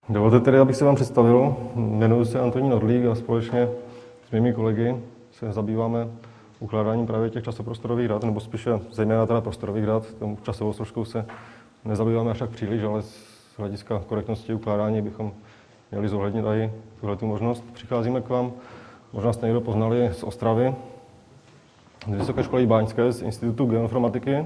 Dovolte tedy, abych se vám představil. Jmenuji se Antonín Orlík a společně s mými kolegy se zabýváme ukládáním právě těch časoprostorových dat, nebo spíše zejména teda prostorových dat. Tomu časovou složkou se nezabýváme až tak příliš, ale z hlediska korektnosti ukládání bychom měli zohlednit i tuhletu možnost. Přicházíme k vám, možná jste někdo poznali, z Ostravy, z Vysoké školy báňské, z Institutu geoinformatiky.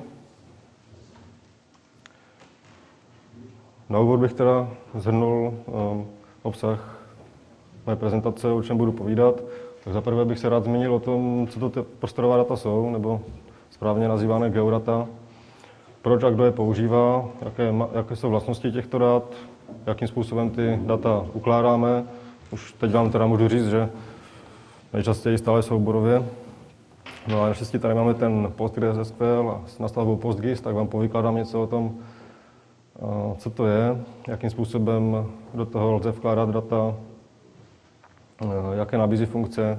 Na úvod bych teda shrnul obsah mé prezentace, o čem budu povídat. Tak zaprvé bych se rád zmínil o tom, co to ty prostorová data jsou, nebo správně nazývané geodata, proč a kdo je používá, jaké jsou vlastnosti těchto dat, jakým způsobem ty data ukládáme. Už teď vám teda můžu říct, že nejčastěji stále souborově. No a naštěstí tady máme ten PostgreSQL a s nastavbou PostGIS, tak vám povykládám něco o tom, co to je, jakým způsobem do toho lze vkládat data, jaké nabízí funkce.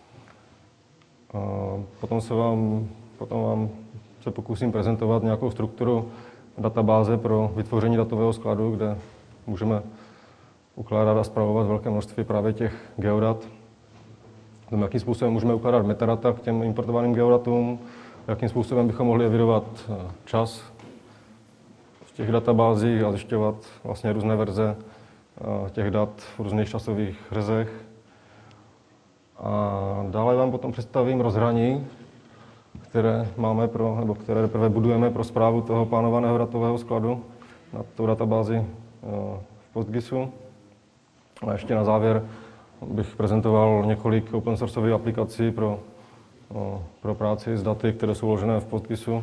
Potom vám se pokusím prezentovat nějakou strukturu databáze pro vytvoření datového skladu, kde můžeme ukládat a spravovat velké množství právě těch geodat. Tom, jakým způsobem můžeme ukládat metadata k těm importovaným geodatům, jakým způsobem bychom mohli evidovat čas v těch databázích a zjišťovat vlastně různé verze těch dat v různých časových řezech. A dále vám potom představím rozhraní, které máme které teprve budujeme pro správu toho plánovaného datového skladu na tou databázi v PostGISu. A ještě na závěr bych prezentoval několik open sourceových aplikací pro práci s daty, které jsou uložené v PostGISu.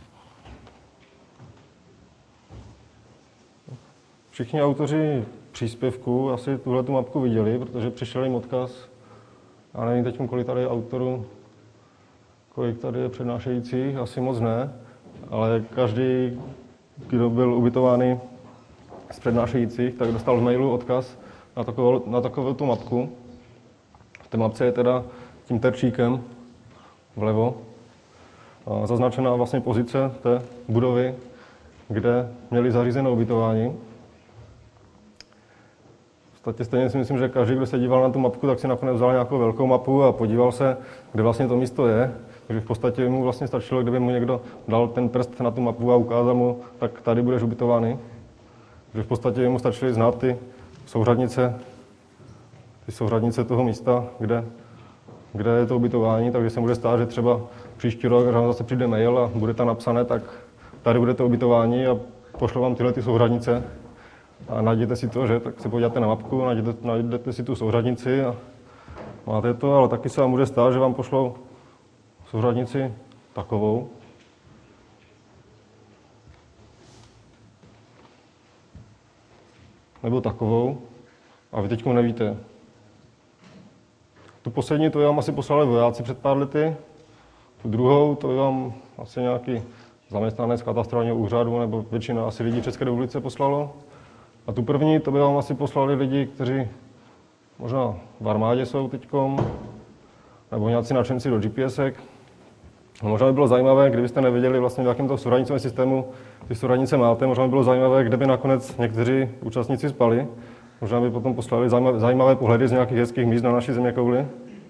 Všichni autoři příspěvku asi tuhletu mapku viděli, protože přišel jim odkaz. Já nevím teď, kolik tady je autorů, kolik tady je přednášejících, asi moc ne, ale každý, kdo byl ubytovaný z přednášejících, tak dostal v mailu odkaz na takovou tu mapku. V té mapce je teda tím terčíkem vlevo zaznačená vlastně pozice té budovy, kde měli zařízené ubytování. Stejně si myslím, že každý, kdo se díval na tu mapku, tak si nakonec vzal nějakou velkou mapu a podíval se, kde vlastně to místo je. Takže v podstatě mu vlastně stačilo, kdyby mu někdo dal ten prst na tu mapu a ukázal mu, tak tady budeš ubytovaný. Takže v podstatě mu stačily znát ty souřadnice toho místa, kde je to ubytování, takže se může stát, že třeba příští rok, když vám zase přijde mail a bude tam napsané, tak tady bude to ubytování a pošlo vám tyhle ty souřadnice. A najděte si to, že? Tak se podíváte na mapku, najdete si tu souřadnici a máte to, ale taky se vám může stát, že vám pošlou souřadnici takovou. Nebo takovou a vy teď nevíte. Tu poslední, to vám asi poslali vojáci před pár lety. Tu druhou, to vám asi nějaký zaměstnanec katastrálního úřadu, nebo většina asi lidí v České republice poslalo. A tu první, to by vám asi poslali lidi, kteří možná v armádě jsou teďkom, nebo nějací nadšenci do GPSek. Možná by bylo zajímavé, kdybyste nevěděli vlastně, v jakém to souřadnicovém systému ty souřadnice máte, možná by bylo zajímavé, kde by nakonec někteří účastníci spali. Možná by potom poslali zajímavé pohledy z nějakých hezkých míst na naší zeměkouli.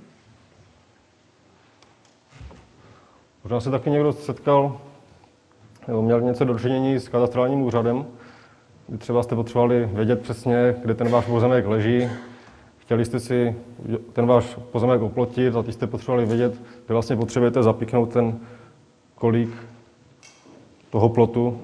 Možná se taky někdo setkal, nebo měl něco dočinění s katastrálním úřadem, kdy třeba jste potřebovali vědět přesně, kde ten váš pozemek leží. Chtěli jste si ten váš pozemek oplotit a teď jste potřebovali vědět, kde vlastně potřebujete zapíchnout ten kolík toho plotu.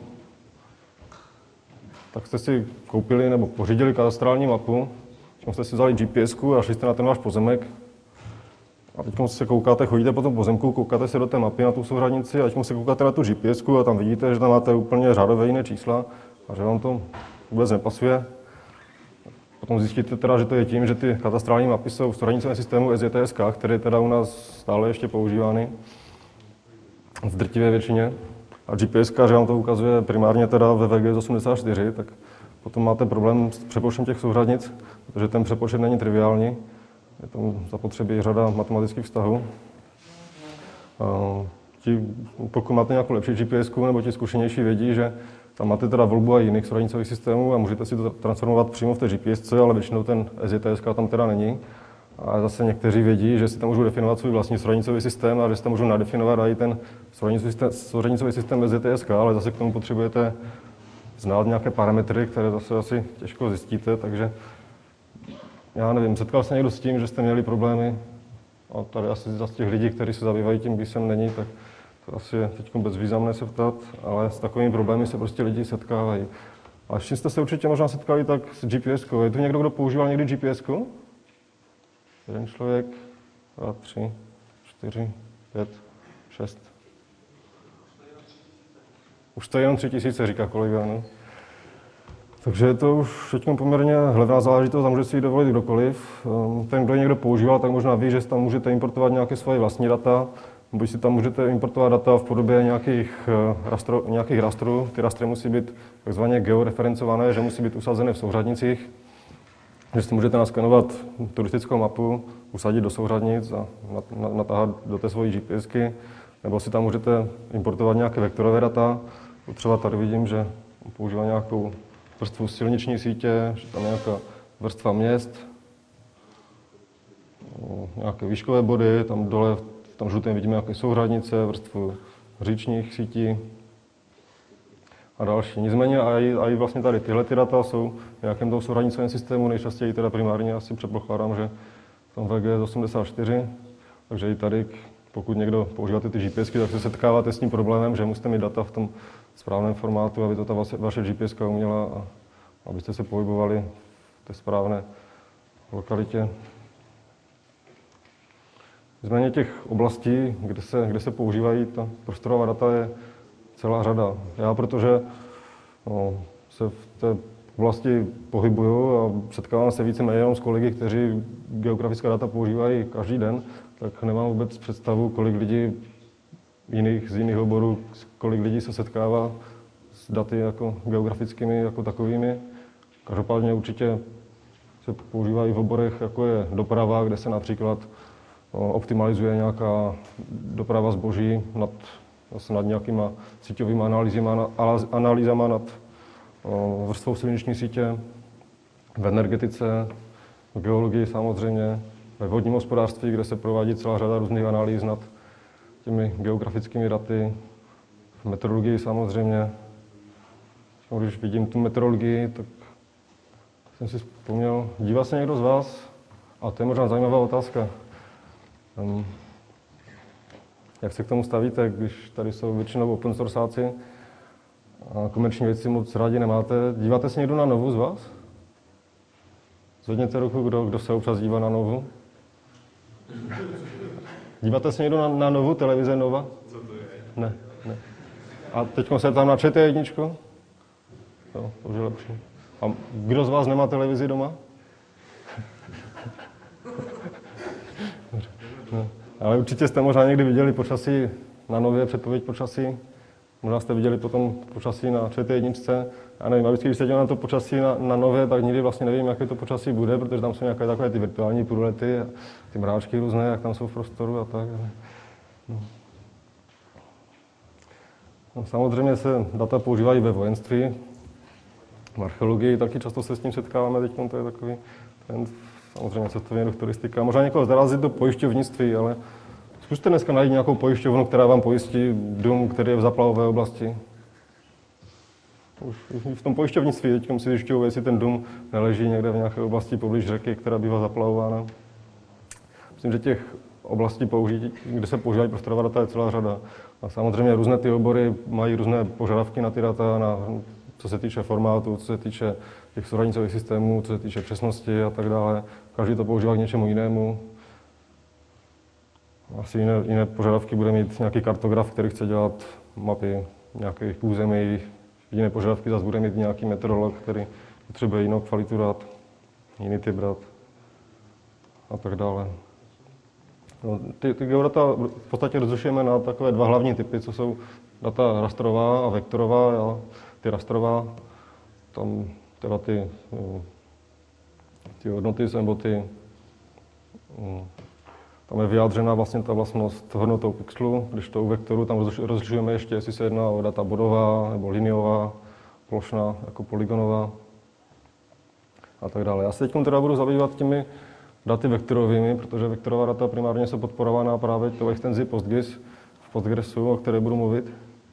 Tak jste si koupili nebo pořídili katastrální mapu, teď jste si vzali GPSku a šli jste na ten váš pozemek. A teď se koukáte, chodíte po tom pozemku, koukáte se do té mapy na tu souřadnici a teď se koukáte na tu GPSku a tam vidíte, že tam máte úplně řádové jiné čísla a že vám to vůbec nepasuje. Potom zjistíte teda, že to je tím, že ty katastrální mapy jsou v souřadnicovém systému SJTSK, který je teda u nás stále ještě používány v drtivé většině. A GPS, že vám to ukazuje primárně teda ve VGS84, tak potom máte problém s přepočtem těch souřadnic, protože ten přepočet není triviální. Je tam zapotřebí řada matematických vztahů. pokud máte nějakou lepší GPS, nebo ti zkušenější vědí, že tam máte teda volbu a jiných souradnicových systémů a můžete si to transformovat přímo v té GPS, ale většinou ten SJTS tam teda není. A zase někteří vědí, že si tam můžou definovat svůj vlastní souradnicový systém a že si tam můžou nadefinovat i ten souradnicový systém SJTS, ale zase k tomu potřebujete znát nějaké parametry, které zase asi těžko zjistíte, takže já nevím, setkal se někdo s tím, že jste měli problémy a tady asi z těch lidí, kteří se zabývají tím, když sem není, tak to asi je teď bezvýznamné se ptat, ale s takovými problémy se prostě lidi setkávají. A s čím jste se určitě možná setkali, tak s GPS-kou. Je tu někdo, kdo používal někdy GPS-ku? Jeden člověk, 2, 3, 4, 5, 6. Už to je jenom 3000, říká kolega, no. Takže je to už teď poměrně levná záležitost a může si ji dovolit kdokoliv. Ten, kdo ji někdo používal, tak možná ví, že tam můžete importovat nějaké svoje vlastní data, nebo si tam můžete importovat data v podobě nějakých rastrů. Ty rastry musí být takzvaně georeferencované, že musí být usazené v souřadnicích. Že si můžete naskenovat turistickou mapu, usadit do souřadnic a natáhat do té svojí GPSky, nebo si tam můžete importovat nějaké vektorové data. Třeba tady vidím, že používá nějakou vrstvu silniční sítě, že tam je nějaká vrstva měst, nějaké výškové body, tam dole, v tom žlutém vidíme nějaké souřadnice, vrstvu říčních sítí a další. Nicméně i vlastně tady tyhle ty data jsou v nějakém tom souřadnicovém systému, nejčastěji teda primárně asi předpokládám, že v tom VG84, takže i tady, pokud někdo používáte ty GPSky, tak se setkáváte s tím problémem, že musíte mít data v tom správném formátu, aby to ta vaše GPSka uměla a abyste se pohybovali v té správné lokalitě. Nicméně těch oblastí, kde se používají ta prostorová data, je celá řada. Já, protože se v té oblasti pohybuju a setkávám se víceméně jenom s kolegy, kteří geografická data používají každý den, tak nemám vůbec představu, kolik lidí z jiných oborů, kolik lidí se setkává s daty jako geografickými, jako takovými. Každopádně určitě se používají v oborech, jako je doprava, kde se například optimalizuje nějaká doprava zboží nad nějakýma síťovými analýzama nad vrstvou silniční sítě, v energetice, v geologii samozřejmě, ve vodním hospodářství, kde se provádí celá řada různých analýz nad těmi geografickými daty, v meteorologii samozřejmě. Když vidím tu meteorologii, tak jsem si vzpomněl, dívá se někdo z vás, a to je možná zajímavá otázka, jak se k tomu stavíte, když tady jsou většinou open sourceáci a komerční věci moc rádi nemáte. Díváte se někdo na Novu z vás? Zvedněte ruku, kdo se občas dívá na Novu. Díváte se někdo na Novu, televize Nova? Co to je? Ne. A teď se tam na ČT1? Jo, to už je lepší. A kdo z vás nemá televizi doma? No. Ale určitě jste možná někdy viděli počasí na Nově, předpověď počasí. Možná jste viděli potom počasí na ČT1. Já nevím, vždycky, když se dívám na to počasí na Nově, tak nikdy vlastně nevím, jaké to počasí bude, protože tam jsou nějaké takové ty virtuální průlety a ty mráčky různé, jak tam jsou v prostoru a tak. No, samozřejmě se data používají ve vojenství, v archeologii taky často se s tím setkáváme teď, to je takový trend, samozřejmě cestovní ruch, turistika. Možná někoho zarazí to pojišťovnictví, ale zkuste dneska najít nějakou pojišťovnu, která vám pojistí dům, který je v zaplavové oblasti. Už v tom pojišťovnictví teď si zjišťují, jestli ten dům neleží někde v nějaké oblasti poblíž řeky, která bývá zaplavována. Myslím, že těch oblastí, kde se používají prostorová data, je celá řada. A samozřejmě různé ty obory mají různé požadavky na ty data, co se týče formátu, co se týče těch souřadnicových systémů, co se týče přesnosti a tak dále. Každý to používá k něčemu jinému. Asi jiné požadavky bude mít nějaký kartograf, který chce dělat mapy nějakých území. Jiné požadavky zase bude mít nějaký meteorolog, který potřebuje jinou kvalitu dat, jiný typ dat a tak dále. No, ty geodata v podstatě rozlišujeme na takové dva hlavní typy, co jsou data rastrová a vektorová. Ty rastrová, tam teda ty hodnoty nebo ty Tam je vyjádřena vlastně ta vlastnost hodnotou pixelu, když to u vektoru tam rozlišujeme ještě, jestli se jedná o data bodová nebo liniová, plošná jako polygonová a tak dále. Já se teď teda budu zabývat těmi daty vektorovými, protože vektorová data primárně jsou podporovaná právě tou extenzí PostGIS v Postgresu, o které budu mluvit.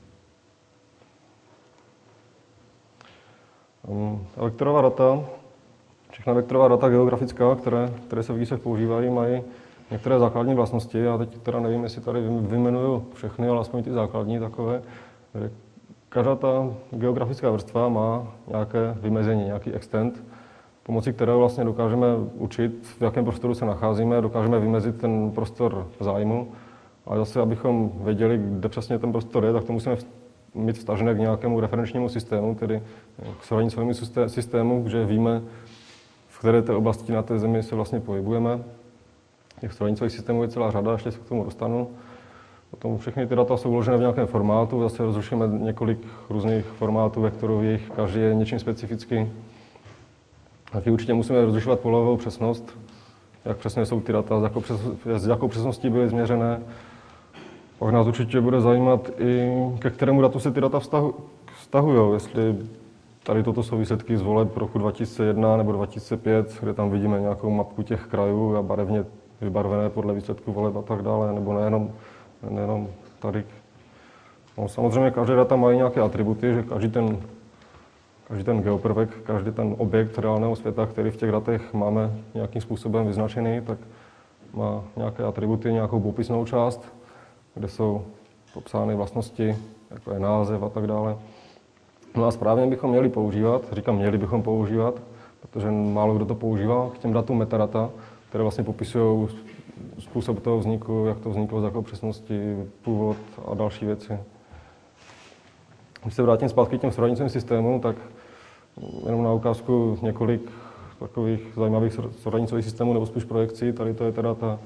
A vektorová data, všechna vektorová data geografická, které se v GISech používají, mají některé základní vlastnosti. Já teď teda nevím, jestli tady vyjmenuju všechny, ale aspoň ty základní takové. Každá ta geografická vrstva má nějaké vymezení, nějaký extent, pomocí kterého vlastně dokážeme učit, v jakém prostoru se nacházíme, dokážeme vymezit ten prostor zájmu. Ale zase, abychom věděli, kde přesně ten prostor je, tak to musíme mít vztažené k nějakému referenčnímu systému, tedy k srovnávajícímu systému, že víme, v které té oblasti na té zemi se vlastně pohybujeme. Těch srovnávacích systémů je celá řada, ještě se k tomu dostanu. Potom všechny ty data jsou uložené v nějakém formátu, zase rozlišujeme několik různých formátů vektorových, každý je něčím specifický. Taky určitě musíme rozlišovat polovou přesnost, jak přesně jsou ty data, s jakou přesností byly změřené. Pak nás určitě bude zajímat i, ke kterému datu se ty data vztahují, jestli tady toto jsou výsledky z voleb roku 2001 nebo 2005, kde tam vidíme nějakou mapku těch krajů a barevně vybarvené podle výsledků voleb a tak dále, nebo nejenom tady. No, samozřejmě každé data mají nějaké atributy, že každý ten geoprvek, každý ten objekt reálného světa, který v těch datech máme nějakým způsobem vyznačený, tak má nějaké atributy, nějakou popisnou část, kde jsou popsány vlastnosti, jako je název a tak dále. No a správně bychom měli používat, říkám měli bychom používat, protože málo kdo to používá, k těm datům metadata, které vlastně popisují způsob toho vzniku, jak to vzniklo, z jakou přesností, původ a další věci. Když se vrátím zpátky k těm srovnávacím systémům, tak jenom na ukázku několik takových zajímavých srovnávacích systémů nebo spíš projekcí. Tady to je teda ta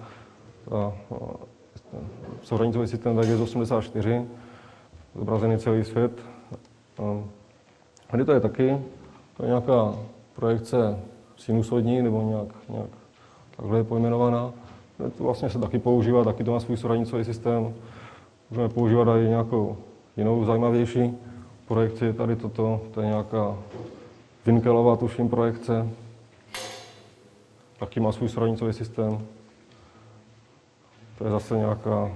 srovnávací systém VGS 84, zobrazený celý svět. Tady to je taky, to je nějaká projekce sinusoidní nebo nějak takhle je pojmenovaná. To vlastně se taky používá, taky to má svůj srovnávací systém. Můžeme používat i nějakou jinou zajímavější projekci. Tady toto, to je nějaká Winkelová, tuším, projekce. Taky má svůj srovnávací systém. To je zase nějaká,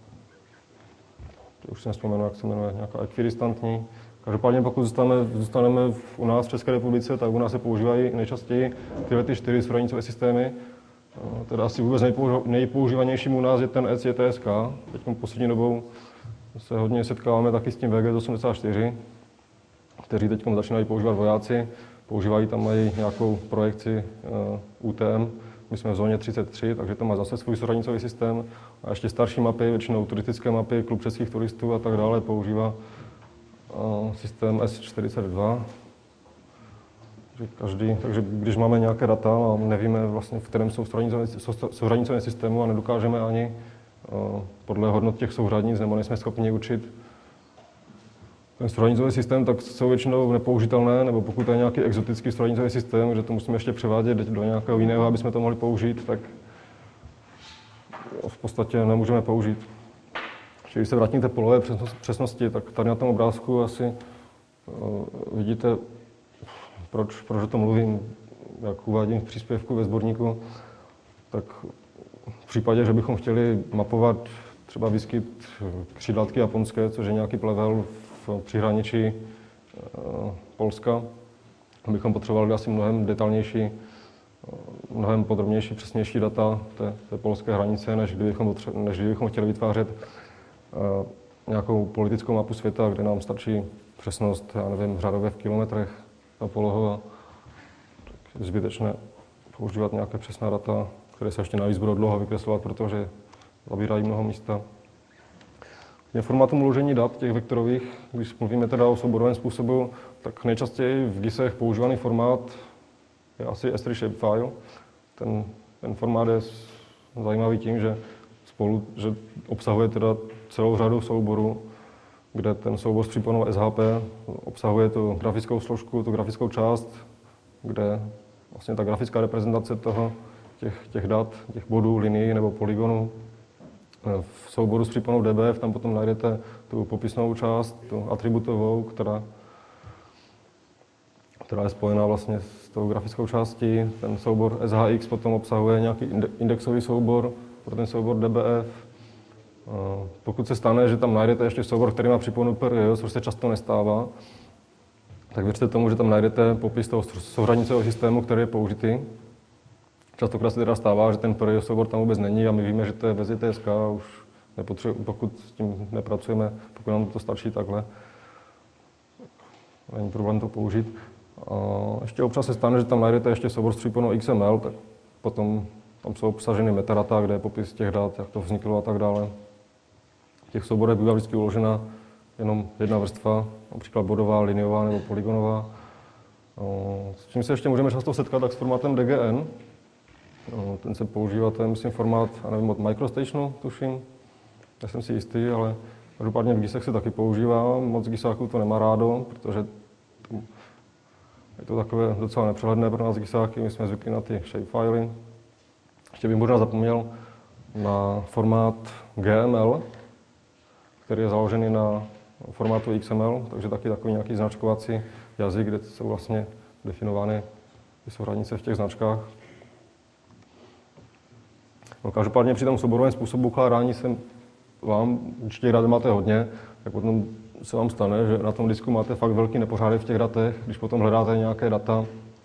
už jsem vzpomněl, jak se jmenuje, nějaká ekvidistantní. Každopádně pokud zůstaneme u nás v České republice, tak u nás se používají nejčastěji tyhle 4 srovnávací systémy. Teda asi vůbec nejpoužívanějším u nás je ten ECTSK. Teď poslední dobou se hodně setkáváme taky s tím VGS 84, kteří teď začínají používat vojáci. Používají tam mají nějakou projekci UTM. My jsme v zóně 33, takže to má zase svůj srovnávací systém. A ještě starší mapy, většinou turistické mapy, Klub českých turistů a tak dále, používá systém S42. Takže když máme nějaké data a nevíme vlastně, v kterém jsou souřadnice systému a nedokážeme ani podle hodnot těch souřadnic, nebo nejsme schopni učit ten souřadnicový systém, tak jsou většinou nepoužitelné, nebo pokud je nějaký exotický souřadnicový systém, že to musíme ještě převádět do nějakého jiného, aby jsme to mohli použít, tak v podstatě nemůžeme použít. Když se vrátím k té polové přesnosti, tak tady na tom obrázku asi vidíte, proč o tom mluvím, jak uvádím v příspěvku ve sborníku, tak v případě, že bychom chtěli mapovat třeba výskyt křidlatky japonské, což je nějaký plevel v příhraničí Polska, bychom potřebovali asi mnohem detailnější, mnohem podrobnější, přesnější data té polské hranice, než kdybychom chtěli vytvářet nějakou politickou mapu světa, kde nám stačí přesnost, já nevím, řadově v kilometrech na polohu a tak zbytečné používat nějaké přesná data, které se ještě navíc budou dlouho vykreslovat, protože zabírají mnoho místa. K formátům uložení dat, těch vektorových, když mluvíme teda o souborovém způsobu, tak nejčastěji v GISech používaný formát je asi S3 shapefile. Ten formát je zajímavý tím, že obsahuje teda celou řadu souborů, kde ten soubor s příponou SHP obsahuje tu grafickou složku, tu grafickou část, kde vlastně ta grafická reprezentace těch dat, těch bodů, linií nebo polygonů. V souboru s příponou DBF tam potom najdete tu popisnou část, tu atributovou, která je spojená vlastně s tou grafickou částí. Ten soubor SHX potom obsahuje nějaký indexový soubor pro ten soubor DBF. Pokud se stane, že tam najdete ještě soubor, který má připojenu PRJ, což se často nestává, tak věřte tomu, že tam najdete popis toho souřadnicového systému, který je použitý. Častokrát se teda stává, že ten PRJ soubor tam vůbec není a my víme, že to je bez JTSK, už pokud s tím nepracujeme, pokud nám to stačí takhle, není problém to použít. A ještě občas se stane, že tam najdete ještě soubor s příponou XML, tak potom tam jsou obsaženy metadata, kde je popis těch dat, jak to vzniklo a tak dále. V těch souborech bývá vždycky uložena jenom jedna vrstva, například bodová, liniová nebo polygonová. S čím se ještě můžeme často setkat, tak s formátem DGN. Ten se používá, to je myslím formát, nevím, od MicroStationu, tuším. Já jsem si jistý, ale každopádně v GISech se taky používá. Moc gisáků to nemá rádo, protože je to takové docela nepřehledné pro nás gisáky, my jsme zvyklí na ty shapefily. Ještě bych možná zapomněl na formát GML, který je založený na formátu XML, takže taky takový nějaký značkovací jazyk, kde jsou vlastně definovány ty souřadnice v těch značkách. No, každopádně při tom souborovém způsobu ukládání se vám, určitě dat máte hodně, tak potom se vám stane, že na tom disku máte fakt velký nepořádek v těch datech. Když potom hledáte nějaké data,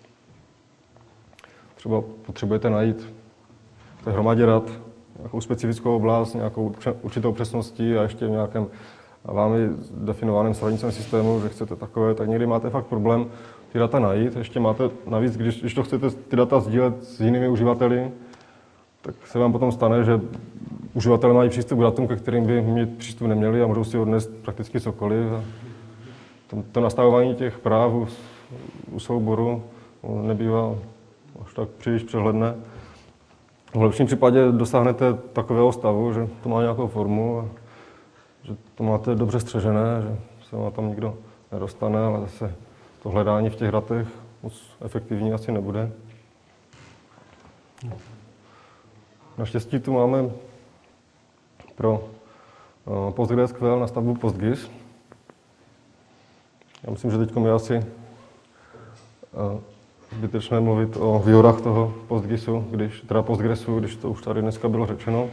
třeba potřebujete najít v té hromadě dat nějakou specifickou oblast, nějakou určitou přesností a ještě v nějakém vámi definovaném souřadnicovém systému, že chcete takové, tak někdy máte fakt problém ty data najít. Ještě máte navíc, když to chcete ty data sdílet s jinými uživateli, tak se vám potom stane, že uživatelé mají přístup k datům, ke kterým by mít přístup neměli a můžou si odnést prakticky cokoliv. To nastavování těch práv u souboru nebývá až tak příliš přehledné. V lepším případě dosáhnete takového stavu, že to má nějakou formu, a že to máte dobře střežené, že se vám tam nikdo nedostane, ale zase to hledání v těch datech moc efektivní asi nebude. Naštěstí tu máme pro PostgreSQL na stavbu PostGIS. Já myslím, že teď je asi zbytečné mluvit o výhodách toho PostGISu, Postgresu, když to už tady dneska bylo řečeno.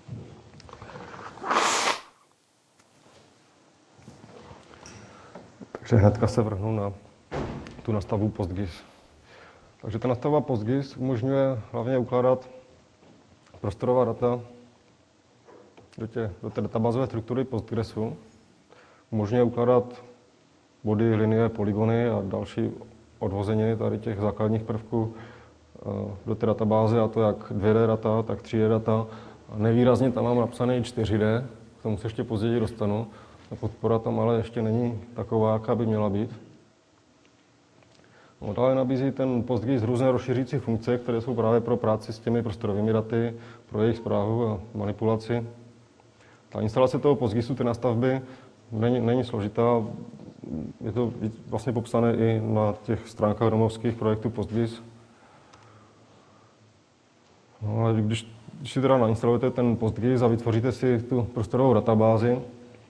Takže hnedka se vrhnu na tu nastavbu PostGIS. Takže ta nastavba PostGIS umožňuje hlavně ukládat prostorová data do té databázové struktury Postgresu. Umožňuje ukládat body, linie, polygony a další odvozeniny tady těch základních prvků do té databáze, a to jak 2D data, tak 3D data. A nevýrazně tam mám napsané 4D, k tomu se ještě později dostanu. Ta podpora tam ale ještě není taková, jaká by měla být. No, dále nabízí ten PostGIS různé rozšířící funkce, které jsou právě pro práci s těmi prostorovými daty, pro jejich správu a manipulaci. Ta instalace toho PostGISu, té nastavby, není složitá. Je to vlastně popsané i na těch stránkách domovských projektů PostGIS. No, ale když si teda nainstalujete ten PostGIS a vytvoříte si tu prostorovou databázi,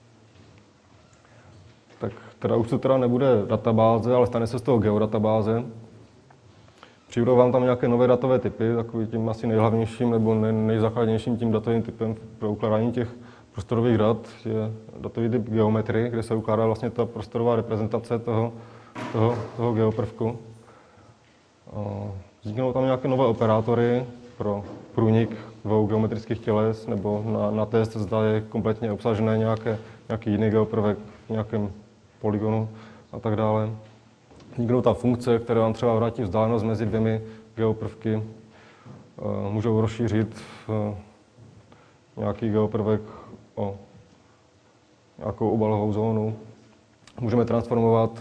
tak teda už to teda nebude databáze, ale stane se z toho geodatabáze. Přibudou vám tam nějaké nové datové typy, takovým tím asi nejhlavnějším nebo nejzákladnějším tím datovým typem pro ukládání těch prostorových dat je datový typ geometry, kde se ukládá vlastně ta prostorová reprezentace toho geoprvku. Vzniknou tam nějaké nové operátory pro průnik dvou geometrických těles nebo na test, zda je kompletně obsažené nějaký jiný geoprvek v nějakém polygonu a tak dále. Vzniknou tam funkce, které vám třeba vrátí vzdálenost mezi dvěmi geoprvky. Můžou rozšířit nějaký geoprvek o nějakou obalovou zónu. Můžeme transformovat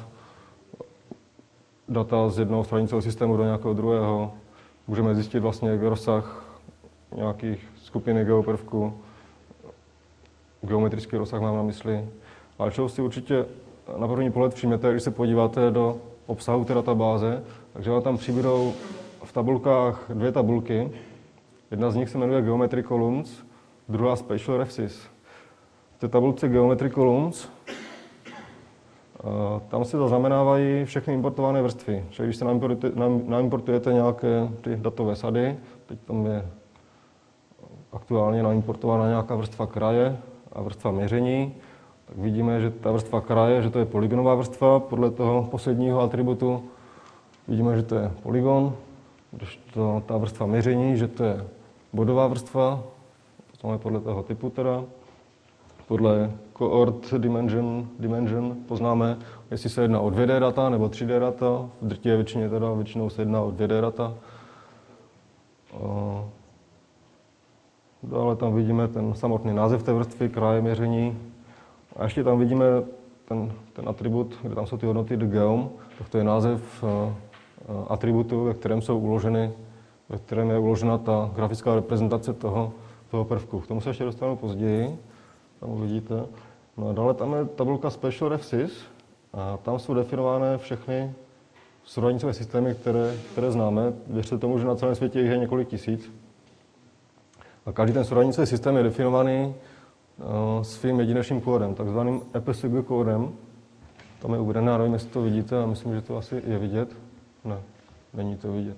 data z jednoho stranicového systému do nějakého druhého. Můžeme zjistit vlastně rozsah nějakých skupiny geoprvků. Geometrický rozsah mám na mysli. Ale čeho si určitě na první pohled všimnete, když se podíváte do obsahu té databáze, takže vám tam přibydou v tabulkách dvě tabulky. Jedna z nich se jmenuje Geometry Columns, druhá Spatial Refsys. V té tabulce Geometry Columns tam se zaznamenávají všechny importované vrstvy. Čili když se naimportujete nějaké ty datové sady, teď tam je aktuálně naimportována nějaká vrstva kraje a vrstva měření, tak vidíme, že ta vrstva kraje, že to je polygonová vrstva podle toho posledního atributu. Vidíme, že to je polygon, když to ta vrstva měření, že to je bodová vrstva, to je podle toho typu teda. Podle cohort dimension poznáme, jestli se jedná o 2D data nebo 3D data. V drtivé většině teda většinou se jedná o 2D data. Dále tam vidíme ten samotný název té vrstvy, kraje měření. A ještě tam vidíme ten atribut, kde tam jsou ty hodnoty geom, tak to je název atributu, ve kterém je uložena ta grafická reprezentace toho prvku. K tomu se ještě dostanu později, tam uvidíte. No a dále tam je tabulka Spatial Refsys a tam jsou definované všechny souradnicové systémy, které známe. Věřte tomu, že na celém světě jich je několik tisíc. A každý ten souradnicový systém je definovaný svým jedinečným kódem, takzvaným EPSG kódem. Tam je uvedené, nevím, jestli to vidíte, a myslím, že to asi je vidět. Ne, není to vidět.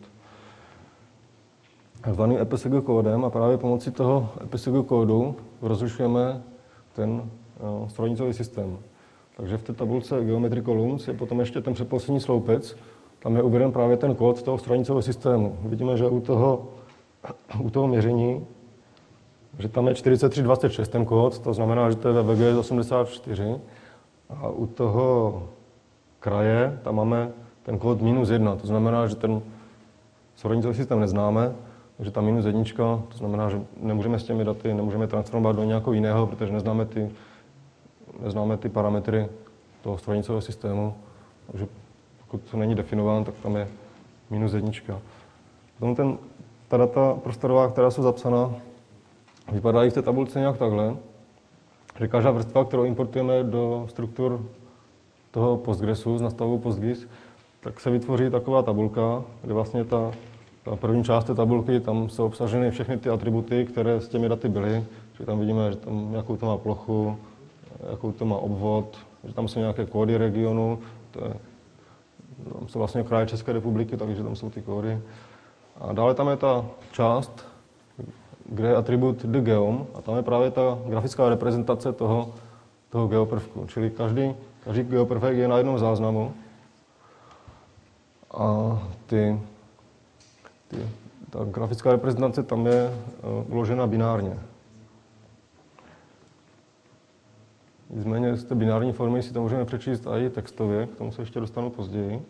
Takzvaným EPSG kódem a právě pomocí toho EPSG kódu rozlišujeme ten souradnicový systém. Takže v té tabulce Geometry Columns je potom ještě ten předposlední sloupec, tam je uveden právě ten kód toho souradnicového systému. Vidíme, že u toho měření, že tam je 4326 ten kód, to znamená, že to je VG 84. A u toho kraje tam máme ten kód -1, to znamená, že ten souradnicový systém neznáme, takže ta -1, to znamená, že nemůžeme s těmi daty, nemůžeme transformovat do nějakého jiného, protože neznáme ty parametry toho souradnicového systému. Takže pokud to není definován, tak tam je -1. Potom ta data prostorová, která jsou zapsaná, vypadají v té tabulce nějak takhle, že každá vrstva, kterou importujeme do struktur toho Postgresu z nastavu Postgres, tak se vytvoří taková tabulka, kde vlastně ta první část té tabulky, tam jsou obsaženy všechny ty atributy, které s těmi daty byly. Že tam vidíme, že tam jakou to má plochu, jakou to má obvod, že tam jsou nějaké kódy regionu, tam jsou vlastně kraje České republiky, takže tam jsou ty kódy. A dále tam je ta část, kde je atribut geom, a tam je právě ta grafická reprezentace toho geoprvku. Čili každý geoprvek je na jednom záznamu a ta grafická reprezentace tam je uložena binárně. Nicméně z té binární formy si to můžeme přečíst i textově, k tomu se ještě dostanu později.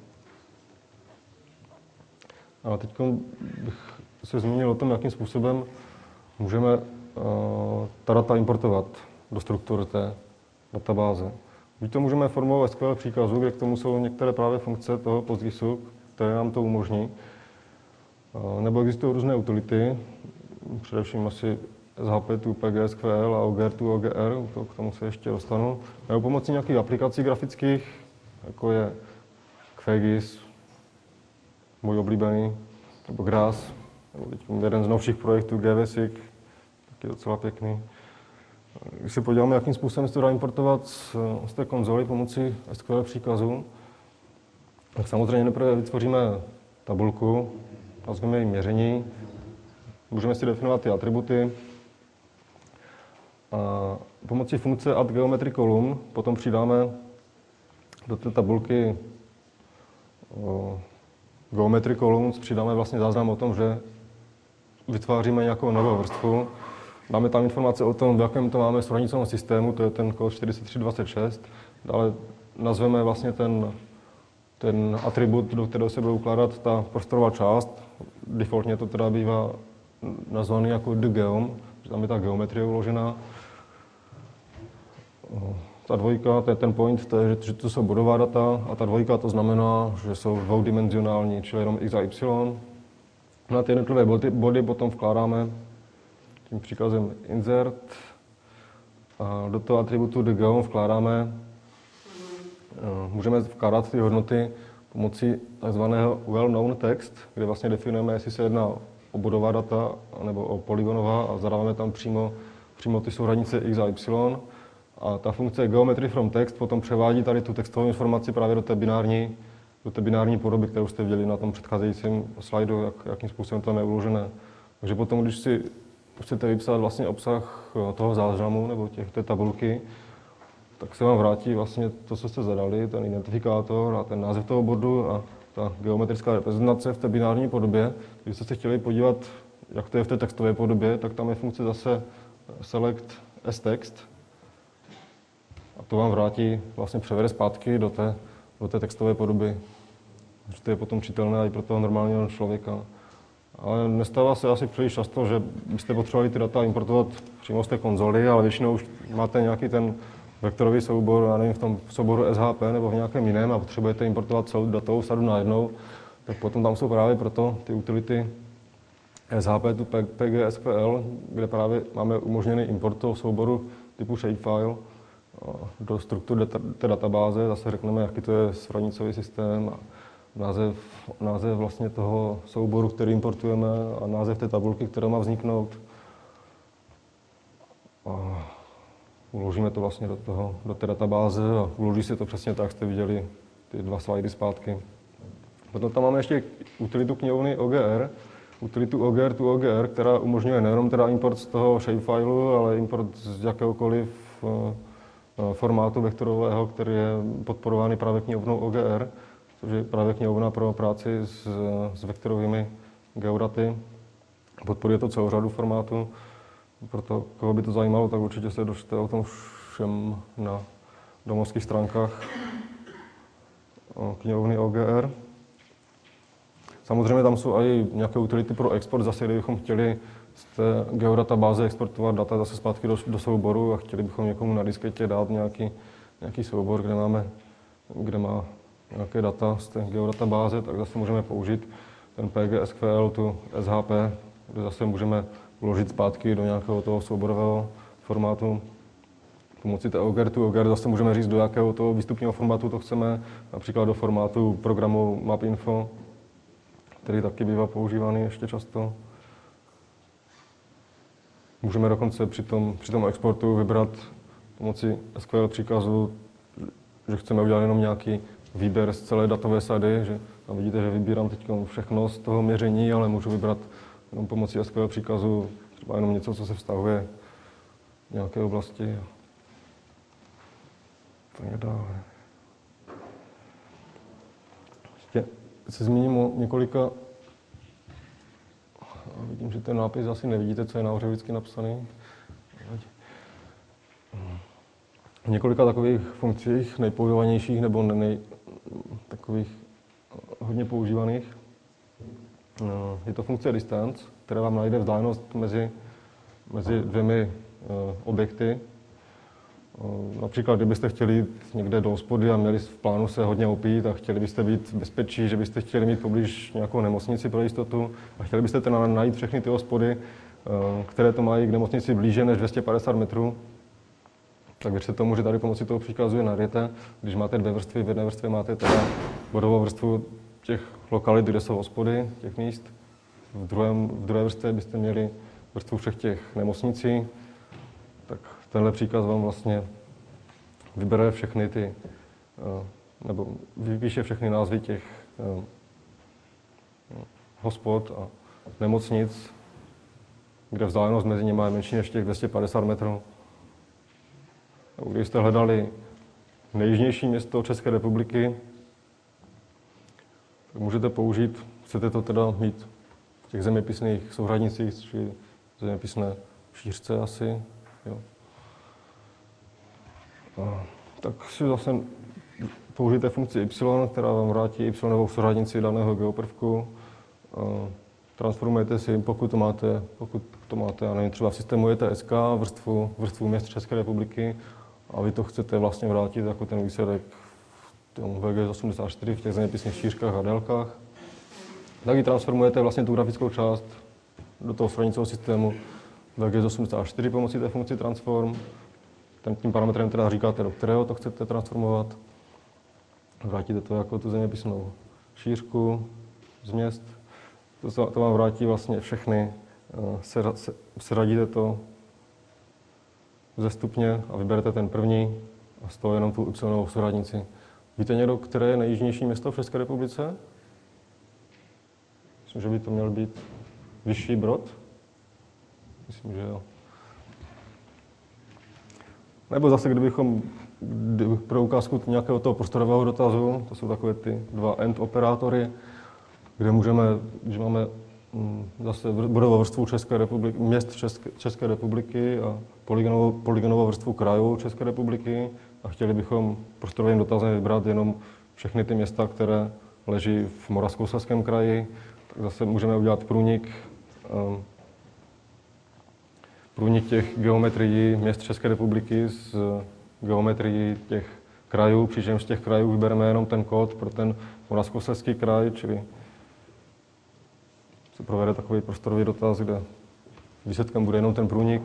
A teď bych se zmínil o tom, jakým způsobem můžeme ta data importovat do struktur té databáze. Buď to můžeme formulovat SQL příkazu, kde k tomu jsou některé právě funkce toho Postgresu, které nám to umožní. Nebo existují různé utility, především asi SHP, UPG, SQL a OGR, OGR, k tomu se ještě dostanu. Nebo pomocí nějakých aplikací grafických, jako je QGIS, můj oblíbený, nebo GRASS, nebo teď jeden z novších projektů GVSIG, taky docela pěkný. Když se podíváme, jakým způsobem se to dá importovat z té konzoly pomocí SQL příkazu, tak samozřejmě nejprve vytvoříme tabulku, nazveme ji měření, můžeme si definovat ty atributy. A pomocí funkce add geometry column potom přidáme do té tabulky geometry columns, přidáme vlastně záznam o tom, že vytváříme nějakou novou vrstvu. Dáme tam informace o tom, v jakém to máme souradnicovém systému, to je ten kód 4326. Dále nazveme vlastně ten atribut, do kterého se bude ukládat ta prostorová část. Defaultně to teda bývá nazvaný jako geom, že tam je ta geometrie uložená. Ta dvojka, to je ten point, to je, že to jsou bodová data, a ta dvojka to znamená, že jsou dvoudimenzionální, čili jenom x a y. Na ty jednotlivé body potom vkládáme tím příkazem insert. A do toho atributu geom vkládáme, můžeme vkládat ty hodnoty pomocí takzvaného well-known text, kde vlastně definujeme, jestli se jedná obodová data nebo o polygonová a zadáváme tam přímo ty souřadnice x a y. A ta funkce geometry from text potom převádí tady tu textovou informaci právě do té binární podoby, kterou jste viděli na tom předcházejícím slajdu, jakým způsobem tam je uložené. Takže potom, když si chcete vypsat vlastně obsah toho záznamu nebo té tabulky, tak se vám vrátí vlastně to, co jste zadali, ten identifikátor a ten název toho bodu a ta geometrická reprezentace v té binární podobě. Když jste se chtěli podívat, jak to je v té textové podobě, tak tam je funkce zase select as text. A to vám vrátí, vlastně převede zpátky do té textové podoby. Takže to je potom čitelné i pro toho normálního člověka. Ale nestává se asi příliš často, že byste potřebovali ty data importovat přímo z té konzoly, ale většinou už máte nějaký ten vektorový soubor, já nevím, v tom souboru SHP nebo v nějakém jiném a potřebujete importovat celou datovou sadu najednou, tak potom tam jsou právě proto ty utility SHP, tu PGSQL, kde právě máme umožněný import toho souboru typu shapefile do struktur té databáze. Zase řekneme, jaký to je souřadnicový systém a název vlastně toho souboru, který importujeme a název té tabulky, která má vzniknout. A uložíme to vlastně do té databáze a uloží se to přesně tak, jste viděli ty 2 slajdy zpátky. Potom tam máme ještě utilitu knihovny OGR, utilitu OGR to OGR, která umožňuje nejenom teda import z toho shapefileu, ale import z jakéhokoliv formátu vektorového, který je podporovaný právě knihovnou OGR, což je právě knihovna pro práci s vektorovými geodaty. Podporuje to celou řadu formátů. Proto, koho by to zajímalo, tak určitě se dočte o tom všem na domovských stránkách knihovny OGR. Samozřejmě tam jsou i nějaké utility pro export. Zase, kdybychom chtěli z té geodatabáze exportovat data zase zpátky do souboru a chtěli bychom někomu na disketě dát nějaký soubor, kde má nějaké data z té geodatabáze, tak zase můžeme použít ten PGSQL, tu SHP, kde zase můžeme uložit zpátky do nějakého toho souborového formátu. Pomocí té OGR to OGR zase můžeme říct, do jakého toho výstupního formátu to chceme, například do formátu programu mapinfo, který taky bývá používaný ještě často. Můžeme dokonce při tom exportu vybrat pomocí SQL příkazu, že chceme udělat jenom nějaký výběr z celé datové sady, že tam vidíte, že vybírám teď všechno z toho měření, ale můžu vybrat jenom pomocí SQL příkazu třeba jenom něco, co se vztahuje v nějaké oblasti. Tak dále. Ještě se zmíním o několika, vidím, že ten nápis asi nevidíte, co je nahoře vždycky napsaný. Několika takových funkcích nejpoužívanějších nebo takových hodně používaných. Je to funkce distance, která vám najde vzdálenost mezi dvěmi objekty. Například, kdybyste chtěli jít někde do hospody a měli v plánu se hodně opít a chtěli byste být v bezpečí, že byste chtěli mít poblíž nějakou nemocnici pro jistotu a chtěli byste teda najít všechny ty hospody, které to mají k nemocnici blíže než 250 metrů, tak věřte tomu, že tady pomocí toho příkazu najdete, když máte 2 vrstvy, v jedné vrstvě máte teda bodovou vrstvu těch lokalit, kde jsou hospody, těch míst. V druhé vrstvě byste měli vrstvu všech těch nemocnicí. Tak tenhle příkaz vám vlastně vybere všechny ty, nebo vypíše všechny názvy těch hospod a nemocnic, kde vzdálenost mezi nimi je menší než těch 250 metrů. Když jste hledali nejjižnější město České republiky, tak můžete použít, chcete to teda mít v těch zeměpisných souřadnicích, či zeměpisné šířce asi. Jo. Tak si zase použijte funkci y, která vám vrátí y-novou souřadnici daného geoprvku. Transformujete si, pokud to máte, já nevím, třeba v systému ETSK, vrstvu měst České republiky, a vy to chcete vlastně vrátit jako ten výsledek v tom VG84 v těch zeměpisných šířkách a délkách, tak ji transformujete vlastně tu grafickou část do toho souřadnicového systému VG84 pomocí té funkci transform. Tím parametrem teda říkáte, do kterého to chcete transformovat. Vrátíte to jako tu zeměpisnou šířku z měst to vám vrátí vlastně všechny. Seřadíte to ze stupně a vyberete ten první a z toho jenom tu y souřadnici. Víte někdo, které je nejjižnější město v České republice? Myslím, že by to měl být Vyšší Brod. Myslím, že jo. Nebo zase, kdybychom pro ukázku nějakého toho prostorového dotazu, to jsou takové ty dva end operátory, kde můžeme, když máme zase bodovou vrstvu měst České republiky a polygonovou vrstvu krajů České republiky a chtěli bychom prostorovým dotazem vybrat jenom všechny ty města, které leží v Moravskoslezském kraji, tak zase můžeme udělat průnik těch geometrií měst České republiky s geometrií těch krajů, přičemž z těch krajů vybereme jenom ten kód pro ten Moravskoslezský kraj, čili se provede takový prostorový dotaz, kde výsledkem bude jenom ten průnik.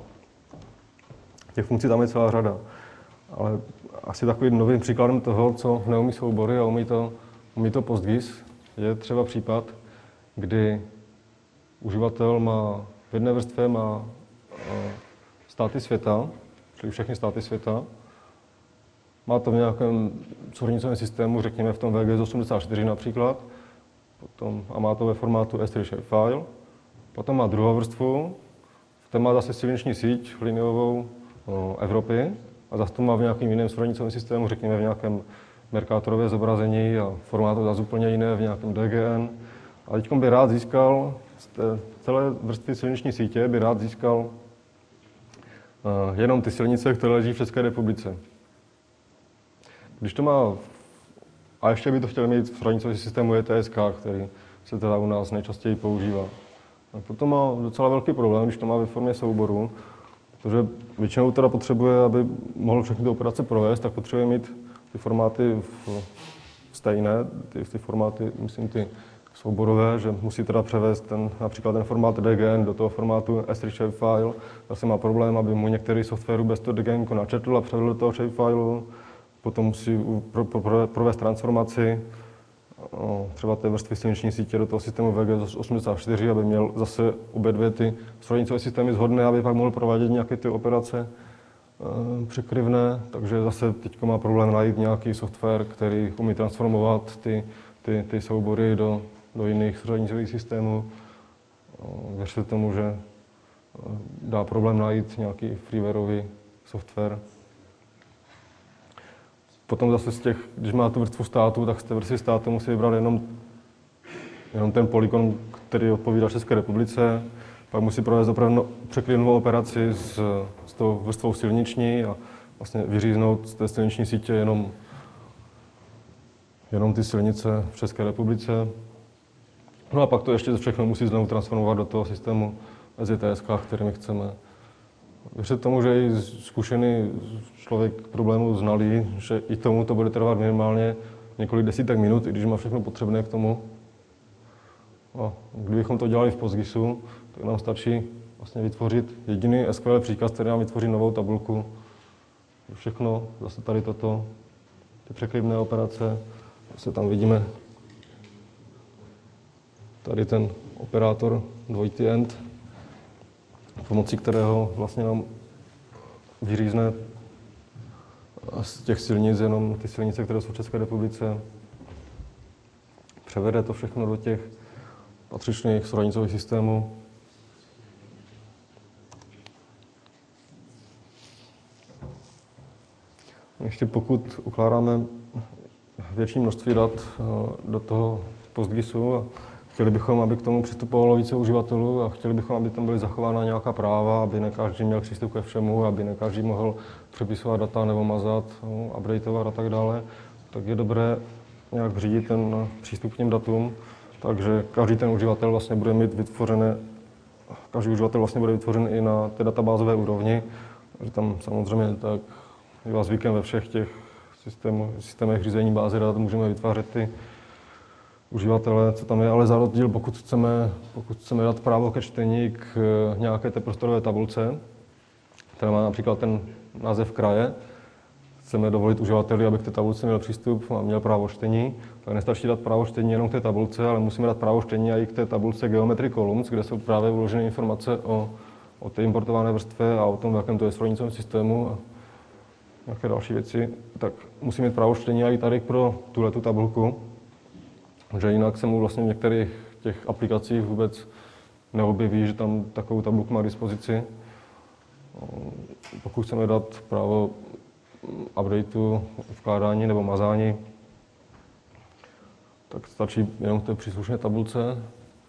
Těch funkcí tam je celá řada, ale asi takovým novým příkladem toho, co neumí soubory a umí to PostGIS, je třeba případ, kdy uživatel má v jedné vrstvě má státy světa, čili všechny státy světa. Má to v nějakém souřadnicovém systému, řekněme v tom VGS84 například, a má to ve formátu S3 shapefile. Potom má druhou vrstvu, ten má zase silniční síť liniovou Evropy a zase to má v nějakém jiném souřadnicovém systému, řekněme v nějakém Mercatorové zobrazení a formátu zase úplně jiné, v nějakém DGN. A teď by rád získal z té celé vrstvy silniční sítě, by rád získal jenom ty silnice, které leží v České republice. Když to má, a ještě by to chtěl mít v souřadnicovém systému ETSK, který se teda u nás nejčastěji používá. A potom má docela velký problém, když to má ve formě souboru, protože většinou teda potřebuje, aby mohl všechny ty operace provést, tak potřebuje mít ty formáty stejné, ty formáty, myslím, ty souborové, že musí teda převést například ten formát DGN do toho formátu S3 shapefile. Zase má problém, aby mu některý software bez toho DGN načetl a převedl do toho shapefileu. Potom musí provést transformaci třeba té vrstvy silniční sítě do toho systému VGS84, aby měl zase obě dvě ty souřadnicové systémy shodné, aby pak mohl provádět nějaké ty operace překryvné. Takže zase teď má problém najít nějaký software, který umí transformovat ty soubory do jiných souřadnicových systémů. Věřte tomu, že dá problém najít nějaký freewareový software. Potom zase když má tu vrstvu státu, tak z té vrstvy státu musí vybrat jenom ten polygon, který odpovídá České republice. Pak musí provést opravdu překlinovou operaci s tou vrstvou silniční a vlastně vyříznout z té silniční sítě jenom ty silnice v České republice. No a pak to ještě všechno musí znovu transformovat do toho systému SJTSK, který my chceme. Věřte tomu, že i zkušený člověk problému znalý, že i tomu to bude trvat minimálně několik desítek minut, i když má všechno potřebné k tomu. A kdybychom to dělali v PostGISu, tak nám stačí vlastně vytvořit jediný SQL příkaz, který nám vytvoří novou tabulku. Všechno, zase tady toto, ty překryvné operace, zase tam vidíme tady ten operátor dvojitý end, pomocí kterého vlastně nám vyřízne z těch silnic jenom ty silnice, které jsou v České republice. Převede to všechno do těch patřičných souřadnicových systémů. Ještě pokud ukládáme větší množství dat do toho PostGISu a chtěli bychom, aby k tomu přistupovalo více uživatelů a chtěli bychom, aby tam byly zachována nějaká práva, aby ne každý měl přístup ke všemu, aby ne každý mohl přepisovat data nebo mazat, updateovat a tak dále, tak je dobré nějak řídit ten přístup k těm datům, takže každý uživatel vlastně bude vytvořen i na té databázové úrovni, takže tam samozřejmě tak je zvykem ve všech těch systémech řízení báze dat můžeme vytvářet ty uživatele, co tam je, ale za rozdíl, pokud chceme dát právo ke čtení k nějaké té prostorové tabulce, která má například ten název kraje, chceme dovolit uživateli, aby k té tabulce měl přístup a měl právo čtení, tak nestačí dát právo čtení jenom k té tabulce, ale musíme dát právo čtení i k té tabulce Geometry Columns, kde jsou právě uloženy informace o té importované vrstvě a o tom, v jakém to je srovnitelném systému a nějaké další věci. Tak musíme mít právo čtení i tady pro tuhletu tabulku, že jinak se mu vlastně v některých těch aplikacích vůbec neobjeví, že tam takovou tabulku má k dispozici. Pokud chceme dát právo updateu, vkládání nebo mazání, tak stačí jenom v té příslušné tabulce.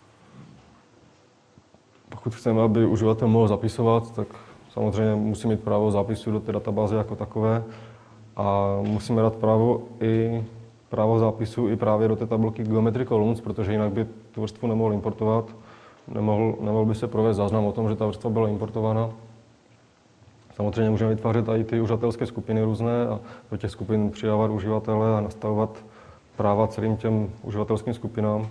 Pokud chceme, aby uživatel mohl zapisovat, tak samozřejmě musí mít právo zápisu do té databáze jako takové a musíme dát právo zápisu i právě do té tabulky Geometry Columns, protože jinak by tu vrstvu nemohl importovat, nemohl by se provést záznam o tom, že ta vrstva byla importována. Samozřejmě můžeme vytvářet i ty uživatelské skupiny různé a do těch skupin přidávat uživatele a nastavovat práva celým těm uživatelským skupinám.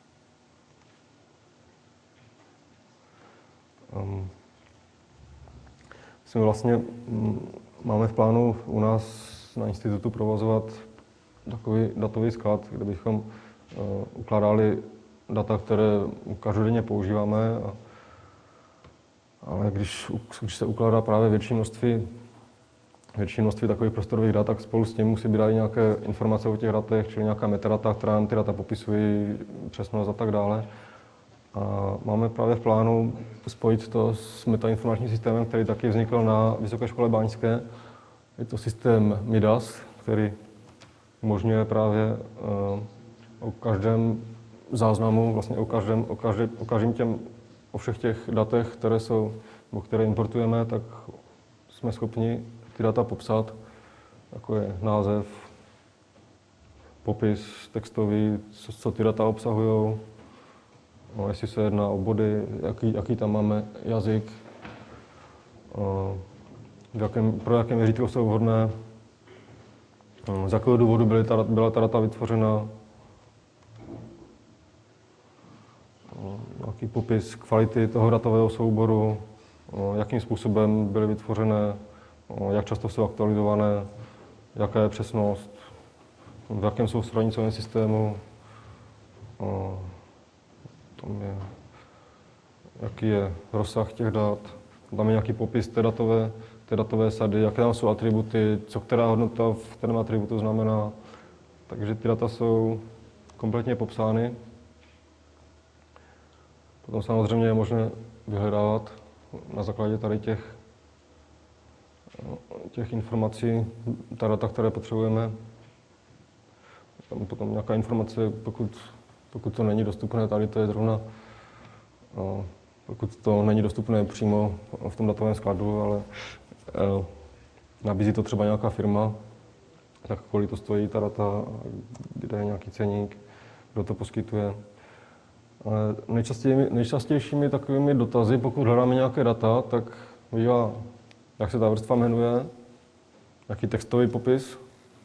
Máme v plánu u nás na institutu provozovat takový datový sklad, kde bychom ukládali data, které každodenně používáme, ale když se ukládá právě větší množství takových prostorových dat, tak spolu s tím musí být i nějaké informace o těch datech, čili nějaká metadata, která nám ty data popisují, přesnost a tak dále. A máme právě v plánu spojit to s metainformačním systémem, který taky vznikl na Vysoké škole báňské. Je to systém Midas, který umožňuje právě o každém záznamu, vlastně o všech těch datech, které importujeme, tak jsme schopni ty data popsat, jako je název, popis textový, co ty data obsahují, jestli se jedná o body, jaký tam máme jazyk, pro jaké měřítko jsou vhodné, z jakého důvodu byla ta data vytvořena, jaký popis kvality toho datového souboru, jakým způsobem byly vytvořené, jak často jsou aktualizované, jaká je přesnost, v jakém jsou srovnitelném systému, jaký je rozsah těch dat, tam je nějaký popis té datové sady, jaké tam jsou atributy, co která hodnota v kterém atributu znamená. Takže ty data jsou kompletně popsány. Potom samozřejmě je možné vyhledávat na základě tady těch informací, ta data, které potřebujeme. Potom nějaká informace, pokud to není dostupné, tady to je zrovna, pokud to není dostupné přímo v tom datovém skladu, ale nabízí to třeba nějaká firma, tak kolik to stojí ta data, kde je nějaký ceník, kdo to poskytuje. Ale nejčastějšími takovými dotazy, pokud hledáme nějaké data, tak bývá, jak se ta vrstva jmenuje, nějaký textový popis,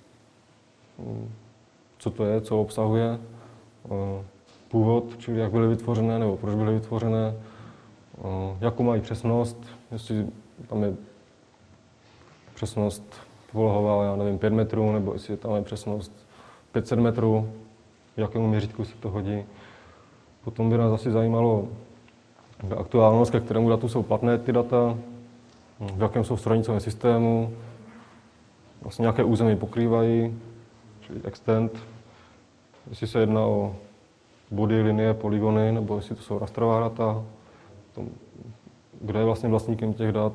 co to je, co obsahuje, původ, čili jak byly vytvořené nebo proč byly vytvořené, jakou mají přesnost, jestli tam je přesnost polohová, já nevím, 5 metrů, nebo jestli tam je přesnost 500 metrů, k jakému měřítku se to hodí. Potom by nás asi zajímalo aktuálnost, ke kterému datu jsou platné ty data, v jakém jsou srovnitelném systému, vlastně nějaké území pokrývají, čili extent, jestli se jedná o body, linie, polygony, nebo jestli to jsou rastrová data, kdo je vlastně vlastníkem těch dat.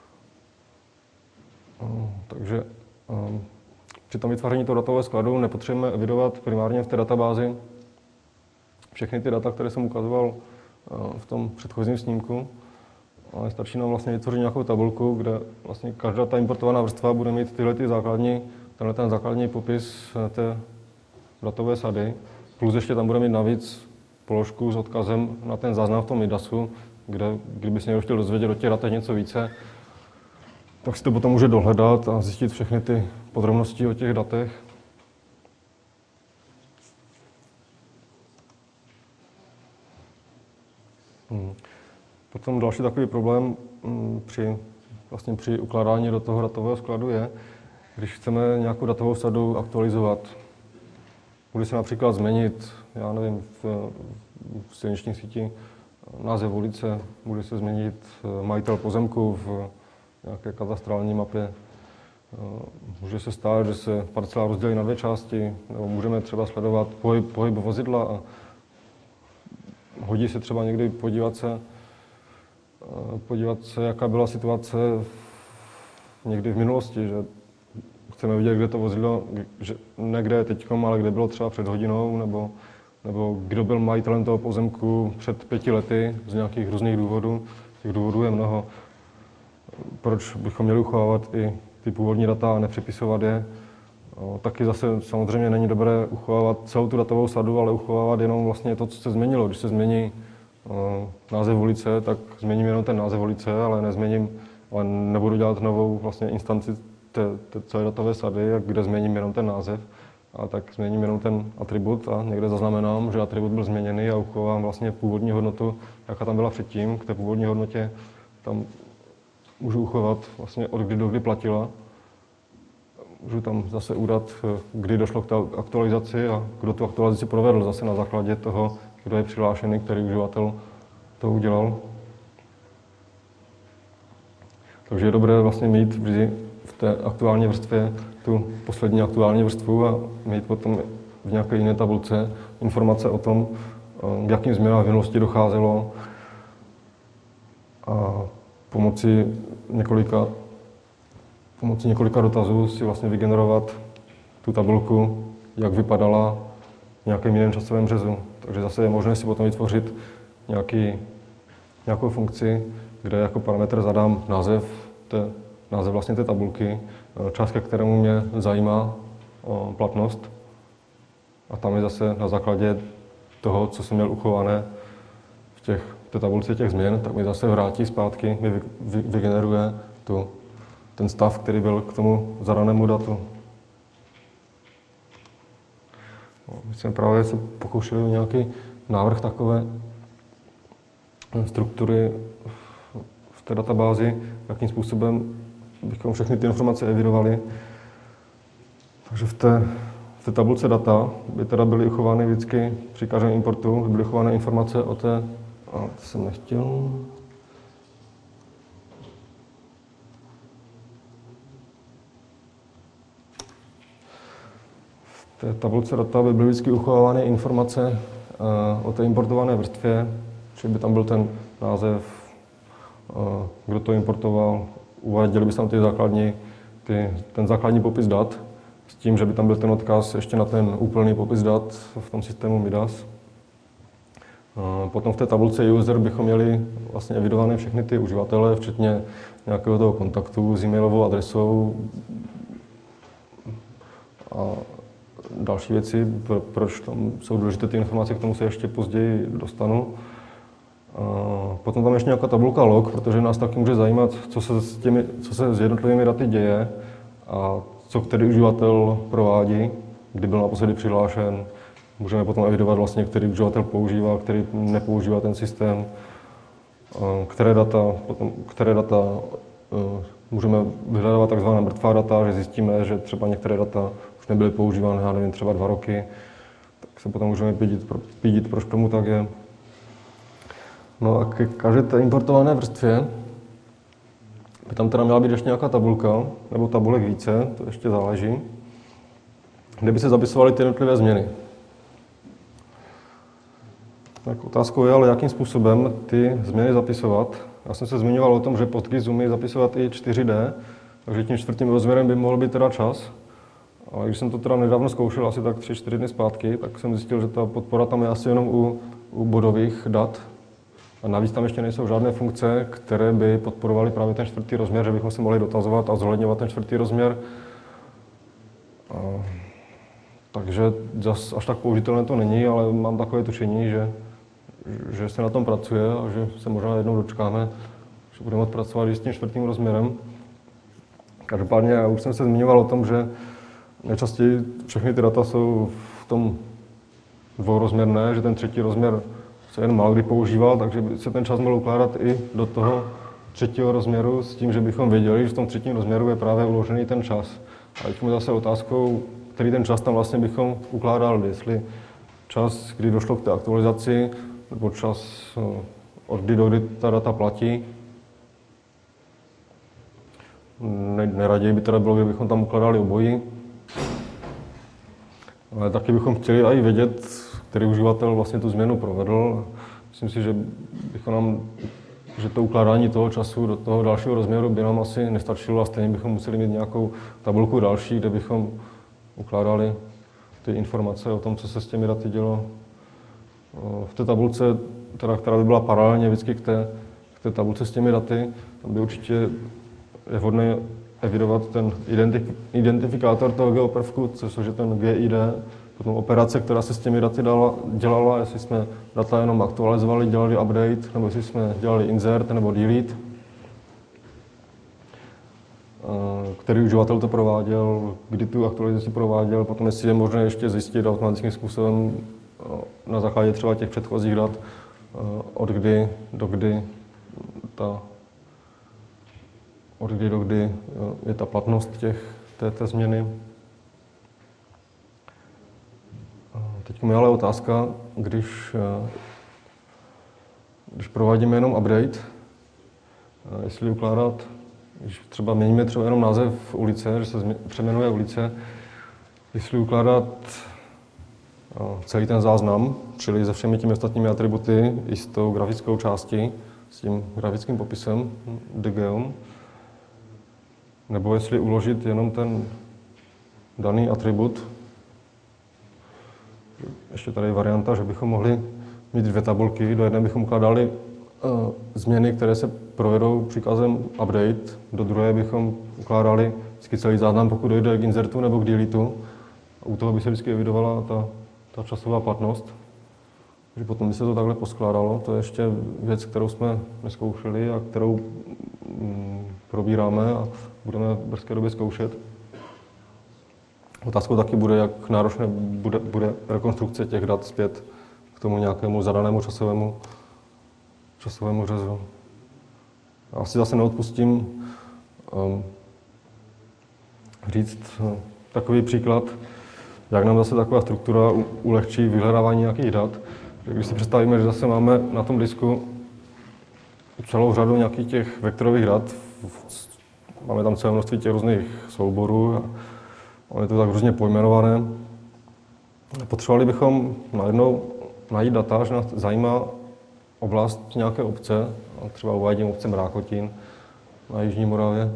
Takže při tom vytváření toho datového skladu nepotřebujeme evidovat primárně v té databázi všechny ty data, které jsem ukazoval v tom předchozím snímku, ale stačí nám vlastně vytvořit nějakou tabulku, kde vlastně každá ta importovaná vrstva bude mít tenhle základní popis té datové sady, plus ještě tam bude mít navíc položku s odkazem na ten záznam v tom Midasu, kde kdyby se někdo chtěl dozvědět o těch datech něco více, tak si to potom může dohledat a zjistit všechny ty podrobnosti o těch datech. Potom další takový problém při ukládání do toho datového skladu je, Když chceme nějakou datovou sadu aktualizovat, bude se například změnit, já nevím, v silniční síti název ulice, bude se změnit majitel pozemku v nějaké katastrální mapě. Může se stát, že se parcela rozdělí na dvě části, nebo můžeme třeba sledovat pohyb vozidla a hodí se třeba někdy podívat se, jaká byla situace někdy v minulosti, že chceme vidět, kde to vozidlo, že ne kde je teďkom, ale kde bylo třeba před hodinou, nebo kdo byl majitelem toho pozemku před 5 lety z nějakých různých důvodů. Těch důvodů je mnoho. Proč bychom měli uchovávat i ty původní data a nepřepisovat je? Taky zase samozřejmě není dobré uchovávat celou tu datovou sadu, ale uchovávat jenom vlastně to, co se změnilo. Když se změní název ulice, tak změním jenom ten název ulice, ale nebudu dělat novou vlastně instanci té celé datové sady, kde změním jenom ten název, a tak změním jenom ten atribut a někde zaznamenám, že atribut byl změněný a uchovám vlastně původní hodnotu, jaká tam byla předtím. K té původní hodnotě tam můžu uchovat vlastně od kdy do kdy platila. Můžu tam zase udat, kdy došlo k té aktualizaci a kdo tu aktualizaci provedl, zase na základě toho, kdo je přihlášený, který uživatel to udělal. Takže je dobré vlastně mít vždy v té aktuální vrstvě tu poslední aktuální vrstvu a mít potom v nějaké jiné tabulce informace o tom, k jakým změnám v minulosti docházelo, a pomocí několika dotazů si vlastně vygenerovat tu tabulku, jak vypadala v nějakém jiném časovém řezu. Takže zase je možné si potom vytvořit nějakou funkci, kde jako parametr zadám název vlastně té tabulky, čas, ke kterému mě zajímá platnost. A tam je zase na základě toho, co jsem měl uchované v té tabulce těch změn, tak mi zase vrátí zpátky, mi vygeneruje ten stav, který byl k tomu zadanému datu. My jsme právě se pokoušeli o nějaký návrh takové struktury v té databázi, jakým způsobem bychom všechny ty informace evidovali. Takže v té tabulce data by teda byly uchovány vždycky při každém importu, by byly uchovány informace o té, a to jsem nechtěl. V té tabulce data by byly vždycky uchovávány informace o té importované vrstvě, že by tam byl ten název, kdo to importoval, uváděli by se tam ten základní popis dat, s tím, že by tam byl ten odkaz ještě na ten úplný popis dat v tom systému Midas. Potom v té tabulce user bychom měli vlastně evidované všechny ty uživatele, včetně nějakého toho kontaktu s e-mailovou adresou a další věci, proč tam jsou důležité ty informace, k tomu se ještě později dostanu. Potom tam ještě nějaká tabulka log, protože nás taky může zajímat, co se s jednotlivými daty děje a co který uživatel provádí, kdy byl naposledy přihlášen. Můžeme potom evidovat vlastně, který uživatel používá, který nepoužívá ten systém, které data můžeme vyhledávat takzvaná mrtvá data, že zjistíme, že třeba některé data už nebyly používány, já nevím, třeba 2 roky, tak se potom můžeme pídit, proč tomu tak je. No a ke každé té importované vrstvě by tam teda měla být ještě nějaká tabulka, nebo tabulek více, to ještě záleží, kde by se zapisovaly ty jednotlivé změny. Tak otázkou je, ale jakým způsobem ty změny zapisovat. Já jsem se zmiňoval o tom, že PostGIS umí zapisovat i 4D, takže tím 4. rozměrem by mohl být teda čas. Ale když jsem to teda nedávno zkoušel, asi tak 3-4 dny zpátky, tak jsem zjistil, že ta podpora tam je asi jenom u bodových dat. A navíc tam ještě nejsou žádné funkce, které by podporovaly právě ten 4. rozměr, že bychom se mohli dotazovat a zohledňovat ten 4. rozměr. Takže až tak použitelné to není, ale mám takové tušení, že se na tom pracuje a že se možná jednou dočkáme, že budeme pracovat i s tím 4. rozměrem. Každopádně já už jsem se zmiňoval o tom, že nejčastěji všechny ty data jsou v tom dvourozměrné, že ten 3. rozměr se jen málo kdy používal, takže by se ten čas mohl ukládat i do toho 3. rozměru s tím, že bychom věděli, že v tom 3. rozměru je právě uložený ten čas. A teď je zase otázkou, který ten čas tam vlastně bychom ukládali, jestli čas, kdy došlo k té aktualizaci, nebo čas od kdy do kdy ta data platí. Neraději by teda bylo, kdybychom tam ukládali obojí. Ale taky bychom chtěli i vědět, který uživatel vlastně tu změnu provedl. Myslím si, že to ukládání toho času do toho dalšího rozměru by nám asi nestačilo a stejně bychom museli mít nějakou tabulku další, kde bychom ukládali ty informace o tom, co se s těmi daty dělo. V té tabulce, která by byla paralelně vždycky k té tabulce s těmi daty, tam by určitě je vhodné evidovat ten identifikátor toho geoprvku, což je ten GID, potom operace, která se s těmi daty dělala, jestli jsme data jenom aktualizovali, dělali update, nebo jestli jsme dělali insert nebo delete, který uživatel to prováděl, kdy tu aktualizaci prováděl, potom jestli je možné ještě zjistit automatickým způsobem na základě třeba těch předchozích dat, od kdy do kdy je ta platnost té změny. Teď mi ale otázka, když provádíme jenom update, jestli ukládat, když třeba měníme třeba jenom název ulice, že se přejmenuje ulice, jestli ukládat celý ten záznam, čili se všemi těmi ostatními atributy i s tou grafickou částí, s tím grafickým popisem DGEOM, nebo jestli uložit jenom ten daný atribut. Ještě tady je varianta, že bychom mohli mít dvě tabulky. Do jedné bychom ukládali změny, které se provedou příkazem update, do druhé bychom ukládali vždycky celý záznam, pokud dojde k insertu nebo k deleteu. A u toho by se vždycky evidovala ta časová platnost. Takže potom by se to takhle poskládalo. To je ještě věc, kterou jsme nezkoušeli a kterou probíráme a budeme v brzké době zkoušet. Otázkou taky bude, jak náročné bude rekonstrukce těch dat zpět k tomu nějakému zadanému časovému řezu. Asi zase neodpustím říct takový příklad, jak nám zase taková struktura ulehčí vyhledávání nějakých dat. Když si představíme, že zase máme na tom disku celou řadu nějakých těch vektorových dat, máme tam celé množství těch různých souborů, a je to tak různě pojmenované. Potřebovali bychom najednou najít data, že nás zajímá oblast nějaké obce, třeba uvádím obce Mrákotín na Jižní Moravě.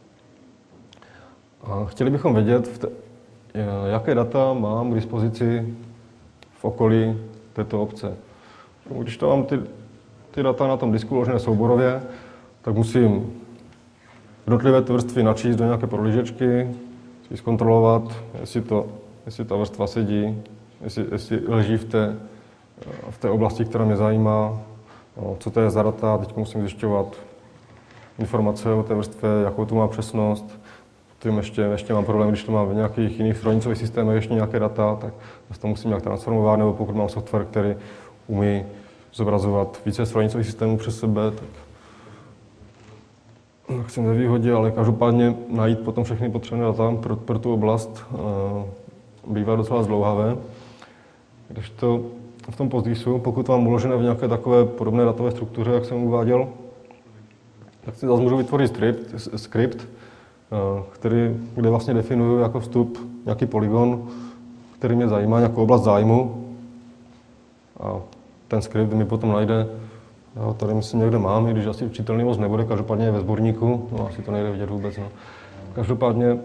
A chtěli bychom vědět, jaké data mám k dispozici v okolí této obce. Když to mám ty data na tom disku uložené souborově, tak musím jednotlivé ty vrstvy načíst do nějaké prohlížečky, si zkontrolovat, jestli ta vrstva sedí, jestli leží v té oblasti, která mě zajímá, co to je za data. Teď musím zjišťovat informace o té vrstvě, jakou tu má přesnost. Potom ještě mám problém, když to mám v nějakých jiných strojnicových systémech ještě nějaké data, tak to musím nějak transformovat, nebo pokud mám software, který umí zobrazovat více strojnicových systémů přes sebe, tak jsem ve výhodě, ale každopádně najít potom všechny potřebné data pro tu oblast bývá docela zdlouhavé. Kdežto v tom PostGISu, pokud mám uložené v nějaké takové podobné datové struktuře, jak jsem uváděl, tak si zase můžu vytvořit skript, kde vlastně definuju jako vstup nějaký polygon, který mě zajímá, nějakou oblast zájmu. A ten skript mi potom najde, tady myslím někde mám, i když asi čitelný moc nebude, každopádně je ve sborníku, asi to nejde vidět vůbec. Každopádně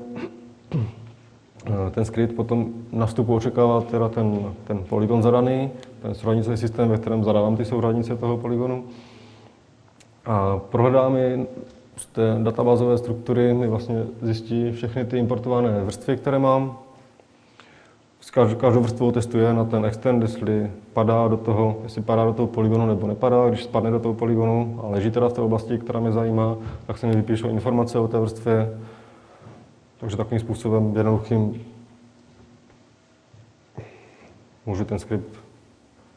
ten skript potom na vstupu očekává teda ten polygon zadaný, ten souřadnický systém, ve kterém zadávám ty souřadnice toho polygonu. A prohledá mi z té databázové struktury, mi vlastně zjistí všechny ty importované vrstvy, které mám. Každou vrstvu testuje na ten extend, jestli padá do toho polygonu nebo nepadá. Když spadne do toho polygonu a leží teda v té oblasti, která mě zajímá, tak se mi vypíšou informace o té vrstvě. Takže takovým způsobem jednoduchým můžu ten skript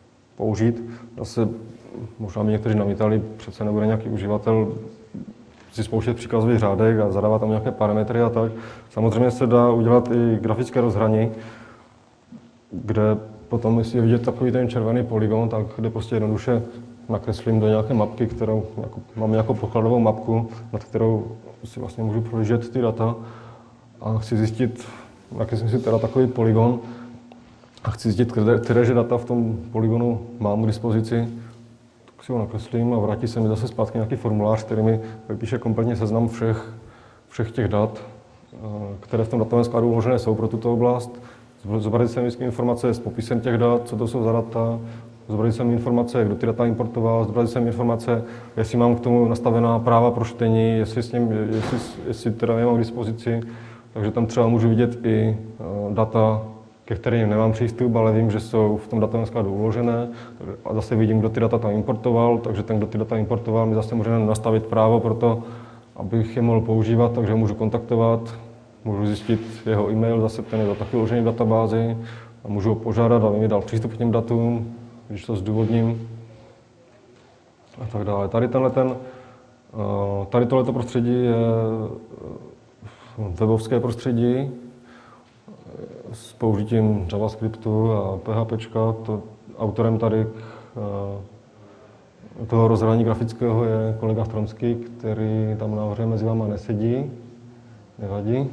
použít. Zase možná by někteří namítali, přece nebude nějaký uživatel si spouštět příkazový řádek a zadávat tam nějaké parametry a tak. Samozřejmě se dá udělat i grafické rozhraní, kde potom, jestli je vidět takový ten červený polygon, tak kde prostě jednoduše nakreslím do nějaké mapky, kterou mám jako podkladovou mapku, nad kterou si vlastně můžu prohlížet ty data a chci zjistit, nakreslím si teda takový polygon a chci zjistit, které data v tom polygonu mám k dispozici, tak si ho nakreslím a vrátí se mi zase zpátky nějaký formulář, který mi vypíše kompletně seznam všech těch dat, které v tom datovém skladu uložené jsou pro tuto oblast. Zobrazit se mi informace s popisem těch dat, co to jsou za data, zobrazit se mi informace, kdo ty data importoval, zobrazit se mi informace, jestli mám k tomu nastavená práva pro čtení, jestli teda je mám k dispozici. Takže tam třeba můžu vidět i data, ke kterým nemám přístup, ale vím, že jsou v tom datovém skladu uložené. A zase vidím, kdo ty data tam importoval, takže ten, kdo ty data importoval, mi zase může nastavit právo pro to, abych je mohl používat, takže můžu kontaktovat. Můžu zjistit jeho e-mail, zase ten je taky uložený v databázi a můžu ho požádat, aby mi dal přístup k těm datům, když to zdůvodním a tak dále. Tady tohleto prostředí je webovské prostředí s použitím JavaScriptu a PHP. Autorem tady toho rozhraní grafického je kolega Stromský, který tam nahoře mezi váma nesedí, nevadí.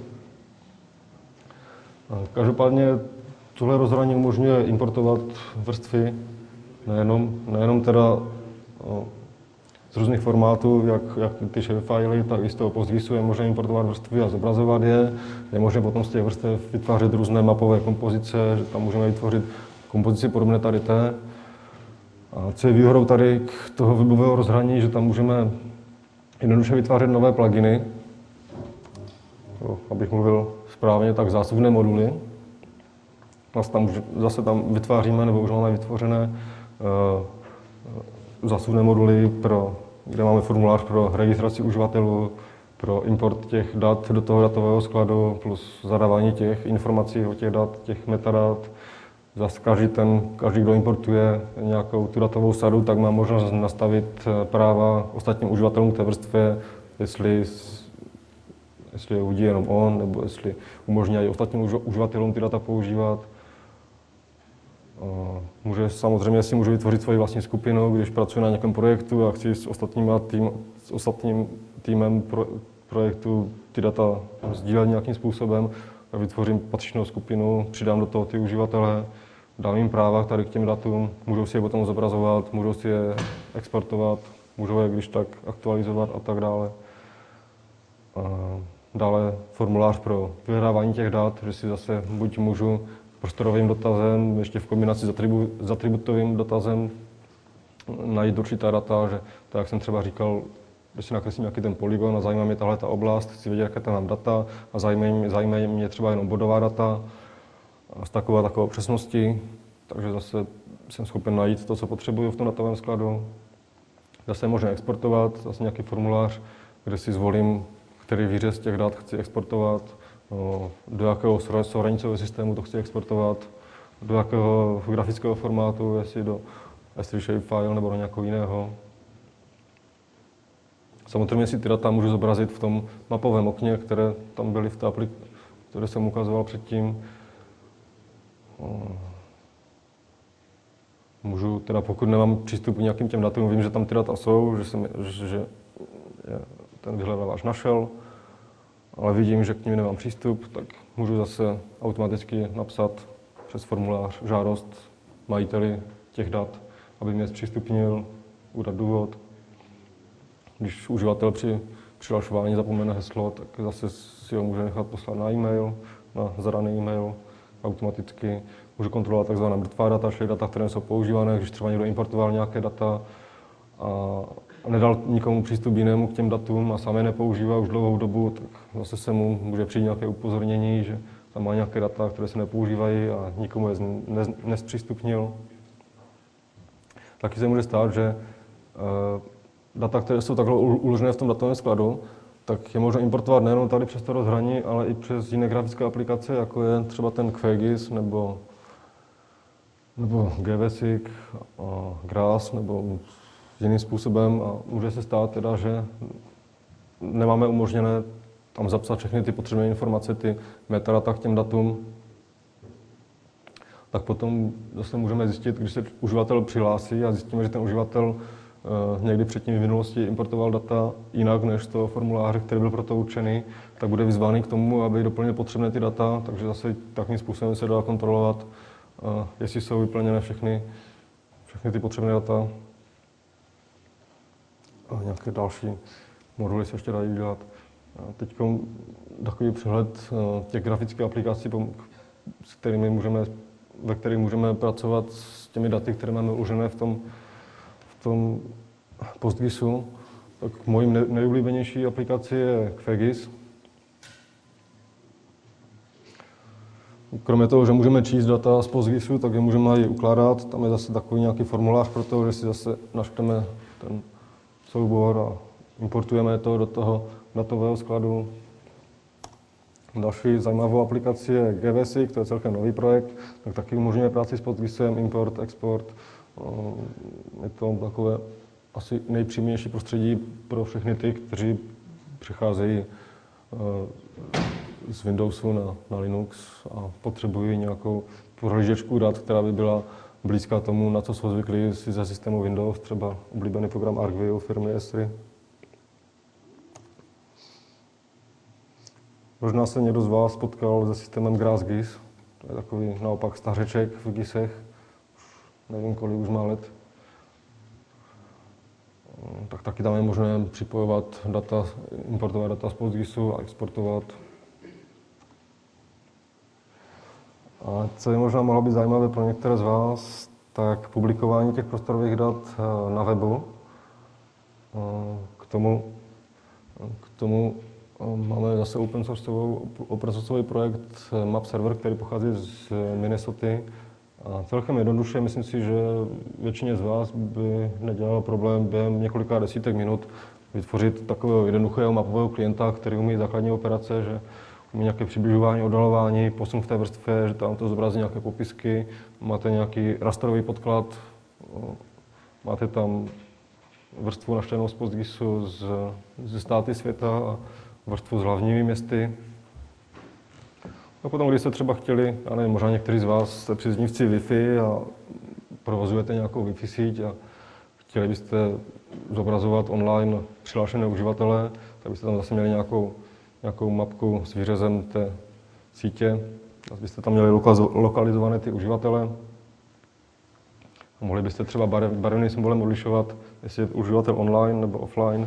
Každopádně tohle rozhraní umožňuje importovat vrstvy, nejenom teda z různých formátů, jak ty shapefily, tak i z toho PostGISu je možné importovat vrstvy a zobrazovat je. Je možné potom z těch vrstev vytvářet různé mapové kompozice, že tam můžeme vytvořit kompozici podobné tady té. A co je výhodou tady k toho webového rozhraní, že tam můžeme jednoduše vytvářet nové pluginy, abych mluvil správně, tak zásuvné moduly. Zase tam vytváříme, nebo už máme vytvořené zásuvné moduly, kde máme formulář pro registraci uživatelů, pro import těch dat do toho datového skladu, plus zadávání těch informací o těch dat, těch metadat. Zase každý, kdo importuje nějakou tu datovou sadu, tak má možnost nastavit práva ostatním uživatelům k té vrstvě, jestli je uvidí jenom on, nebo jestli umožní i ostatním uživatelům ty data používat. Samozřejmě si můžu vytvořit svoji vlastní skupinu, když pracuji na nějakém projektu a chci s ostatním týmem projektu ty data sdílet nějakým způsobem, tak vytvořím patřičnou skupinu, přidám do toho ty uživatele, dám jim práva tady k těm datům, můžou si je potom zobrazovat, můžou si je exportovat, můžou je když tak aktualizovat a tak dále. Dále formulář pro vyhledávání těch dat, že si zase buď můžu prostorovým dotazem, ještě v kombinaci s atributovým dotazem najít určitá data, že tak, jak jsem třeba říkal, když si nakreslím nějaký ten polygon a zajímá mě tahle ta oblast, chci vědět, jaké tam mám data a zajímají mě třeba jenom bodová data s takovou přesností, takže zase jsem schopen najít to, co potřebuju v tom datovém skladu. Zase je možné exportovat, zase nějaký formulář, kde si zvolím, který výřez těch dat chci exportovat, do jakého souhraničového systému to chci exportovat, do jakého grafického formátu, jestli do S3 shapefile nebo do nějakého jiného. Samozřejmě si ty data můžu zobrazit v tom mapovém okně, které tam byly v té aplikaci, které jsem ukazoval předtím. Můžu teda, pokud nemám přístup k nějakým těm datům, vím, že tam ty data jsou, že ten vyhledávač našel, ale vidím, že k nim nemám přístup, tak můžu zase automaticky napsat přes formulář žádost majiteli těch dat, aby mě zpřístupnil, udat důvod. Když uživatel při přihlašování zapomene heslo, tak zase si ho může nechat poslat na e-mail, na zadaný e-mail automaticky. Můžu kontrolovat tzv. Mrtvá data, čili data, které jsou používané, když třeba někdo importoval nějaké data a nedal nikomu přístup jinému k těm datům a sám je nepoužívá už dlouhou dobu, tak zase se mu může přijít nějaké upozornění, že tam má nějaké data, které se nepoužívají a nikomu je nespřístupnil. Taky se může stát, že data, které jsou takhle uložené v tom datovém skladu, tak je možné importovat nejenom tady přes to rozhraní, ale i přes jiné grafické aplikace, jako je třeba ten QGIS nebo GVSIG, GRASS nebo jiným způsobem. A může se stát teda, že nemáme umožněné tam zapsat všechny ty potřebné informace, ty metadata k těm datům, tak potom zase můžeme zjistit, když se uživatel přihlásí a zjistíme, že ten uživatel někdy předtím v minulosti importoval data jinak než z toho formuláře, který byl pro to určený, tak bude vyzvaný k tomu, aby doplnil potřebné ty data, takže zase takovým způsobem se dá kontrolovat, jestli jsou vyplněné všechny ty potřebné data. A nějaké další moduly se ještě dají dělat. Teď takový přehled těch grafických aplikací, ve kterých můžeme pracovat s těmi daty, které máme uložené v tom PostGISu. Tak mojí nejoblíbenější aplikací je QGIS. Kromě toho, že můžeme číst data z PostGISu, tak je můžeme i ukládat. Tam je zase takový nějaký formulář pro to, že si zase naštveme ten soubor a importujeme to do toho datového skladu. Další zajímavou aplikací je GVSIG, to je celkem nový projekt, tak taky umožňuje práci s PostGISem, import, export. Je to takové asi nejpřímější prostředí pro všechny ty, kteří přecházejí z Windowsu na Linux a potřebují nějakou prohlížečku dat, která by byla blízká tomu, na co jsou zvyklí si ze systému Windows, třeba oblíbený program ArcView firmy Esri. Možná se někdo z vás potkal se systémem GrassGIS. To je takový naopak stařeček v GISech. Nevím, kolik už má let. Tak taky tam je možné připojovat data, importovat data z PostGISu a exportovat. A co je možná mohlo být zajímavé pro některé z vás, tak publikování těch prostorových dat na webu. K tomu máme zase open sourceový projekt Map Server, který pochází z Minnesoty. A celkem jednoduše, myslím si, že většině z vás by nedělalo problém během několika desítek minut vytvořit takového jednoduchého mapového klienta, který umí základní operace, že umí nějaké přibližování, oddalování, posun v té vrstvě, že tam to zobrazí nějaké popisky, máte nějaký rasterový podklad, máte tam vrstvu naštvenou z PostGISu ze státy světa a vrstvu s hlavními městy. A potom, když jste třeba chtěli, já nevím, možná někteří z vás jste příznivci Wi-Fi a provozujete nějakou Wi-Fi síť a chtěli byste zobrazovat online přihlášené uživatele, tak byste tam zase měli nějakou mapku s výřezem té sítě. Zase byste tam měli lokalizované ty uživatele. A mohli byste třeba barevným symbolem odlišovat, jestli je uživatel online nebo offline.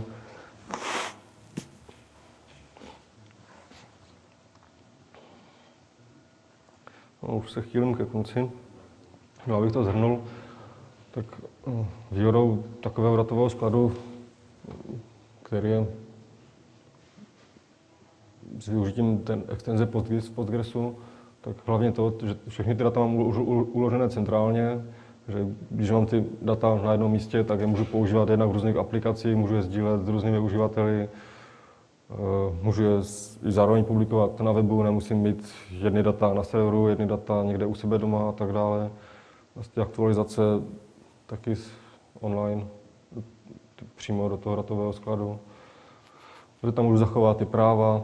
No, už se chýlím ke konci. No, abych to shrnul, tak výhodou takového datového skladu, který je s využitím ten extenze PostGISu, tak hlavně to, že všechny ty data mám uložené centrálně, že když mám ty data na jednom místě, tak je můžu používat jednak v různých aplikacích, můžu je sdílet s různými uživateli, můžu je zároveň publikovat na webu, nemusím mít jedny data na serveru, jedny data někde u sebe doma a tak dále. Vlastně aktualizace taky online přímo do toho datového skladu. Protože tam můžu zachovat ty práva.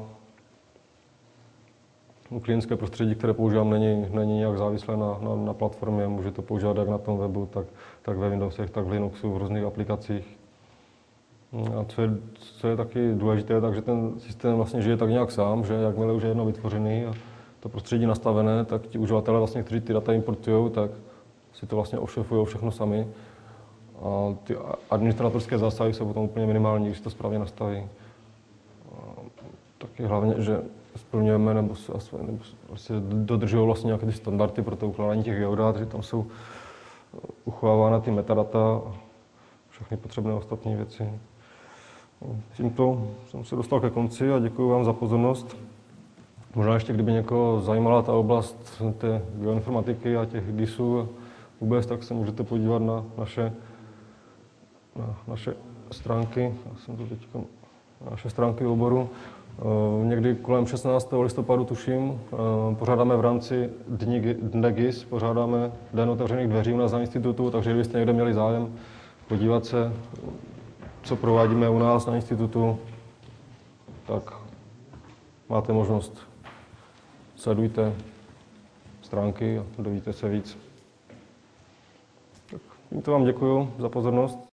Klientské prostředí, které používám, není nějak závislé na platformě. Můžu to používat jak na tom webu, tak ve Windowsech, tak v Linuxu, v různých aplikacích. A co je taky důležité, takže ten systém vlastně žije tak nějak sám, že jakmile už je jedno vytvořený a to prostředí nastavené, tak ti uživatelé, vlastně, kteří ty data importují, tak si to vlastně ošefují všechno sami. A ty administratorské zásahy jsou potom úplně minimální, když to správně nastaví. A taky hlavně, že splňujeme nebo dodržují vlastně nějaké ty standardy pro to ukládání těch geodat, že tam jsou uchovávána ty metadata a všechny potřebné ostatní věci. Tímto jsem se dostal ke konci a děkuji vám za pozornost. Možná ještě, kdyby někoho zajímala ta oblast té geoinformatiky a těch GISů vůbec, tak se můžete podívat na naše stránky. Já jsem to teď naše stránky oboru. Někdy kolem 16. listopadu, tuším, pořádáme v rámci Dne GIS, pořádáme Den otevřených dveří u nás na institutu, takže kdybyste někde měli zájem podívat se, co provádíme u nás na institutu, tak máte možnost, sledujte stránky a dovíte se víc. Tak tímto vám děkuju za pozornost.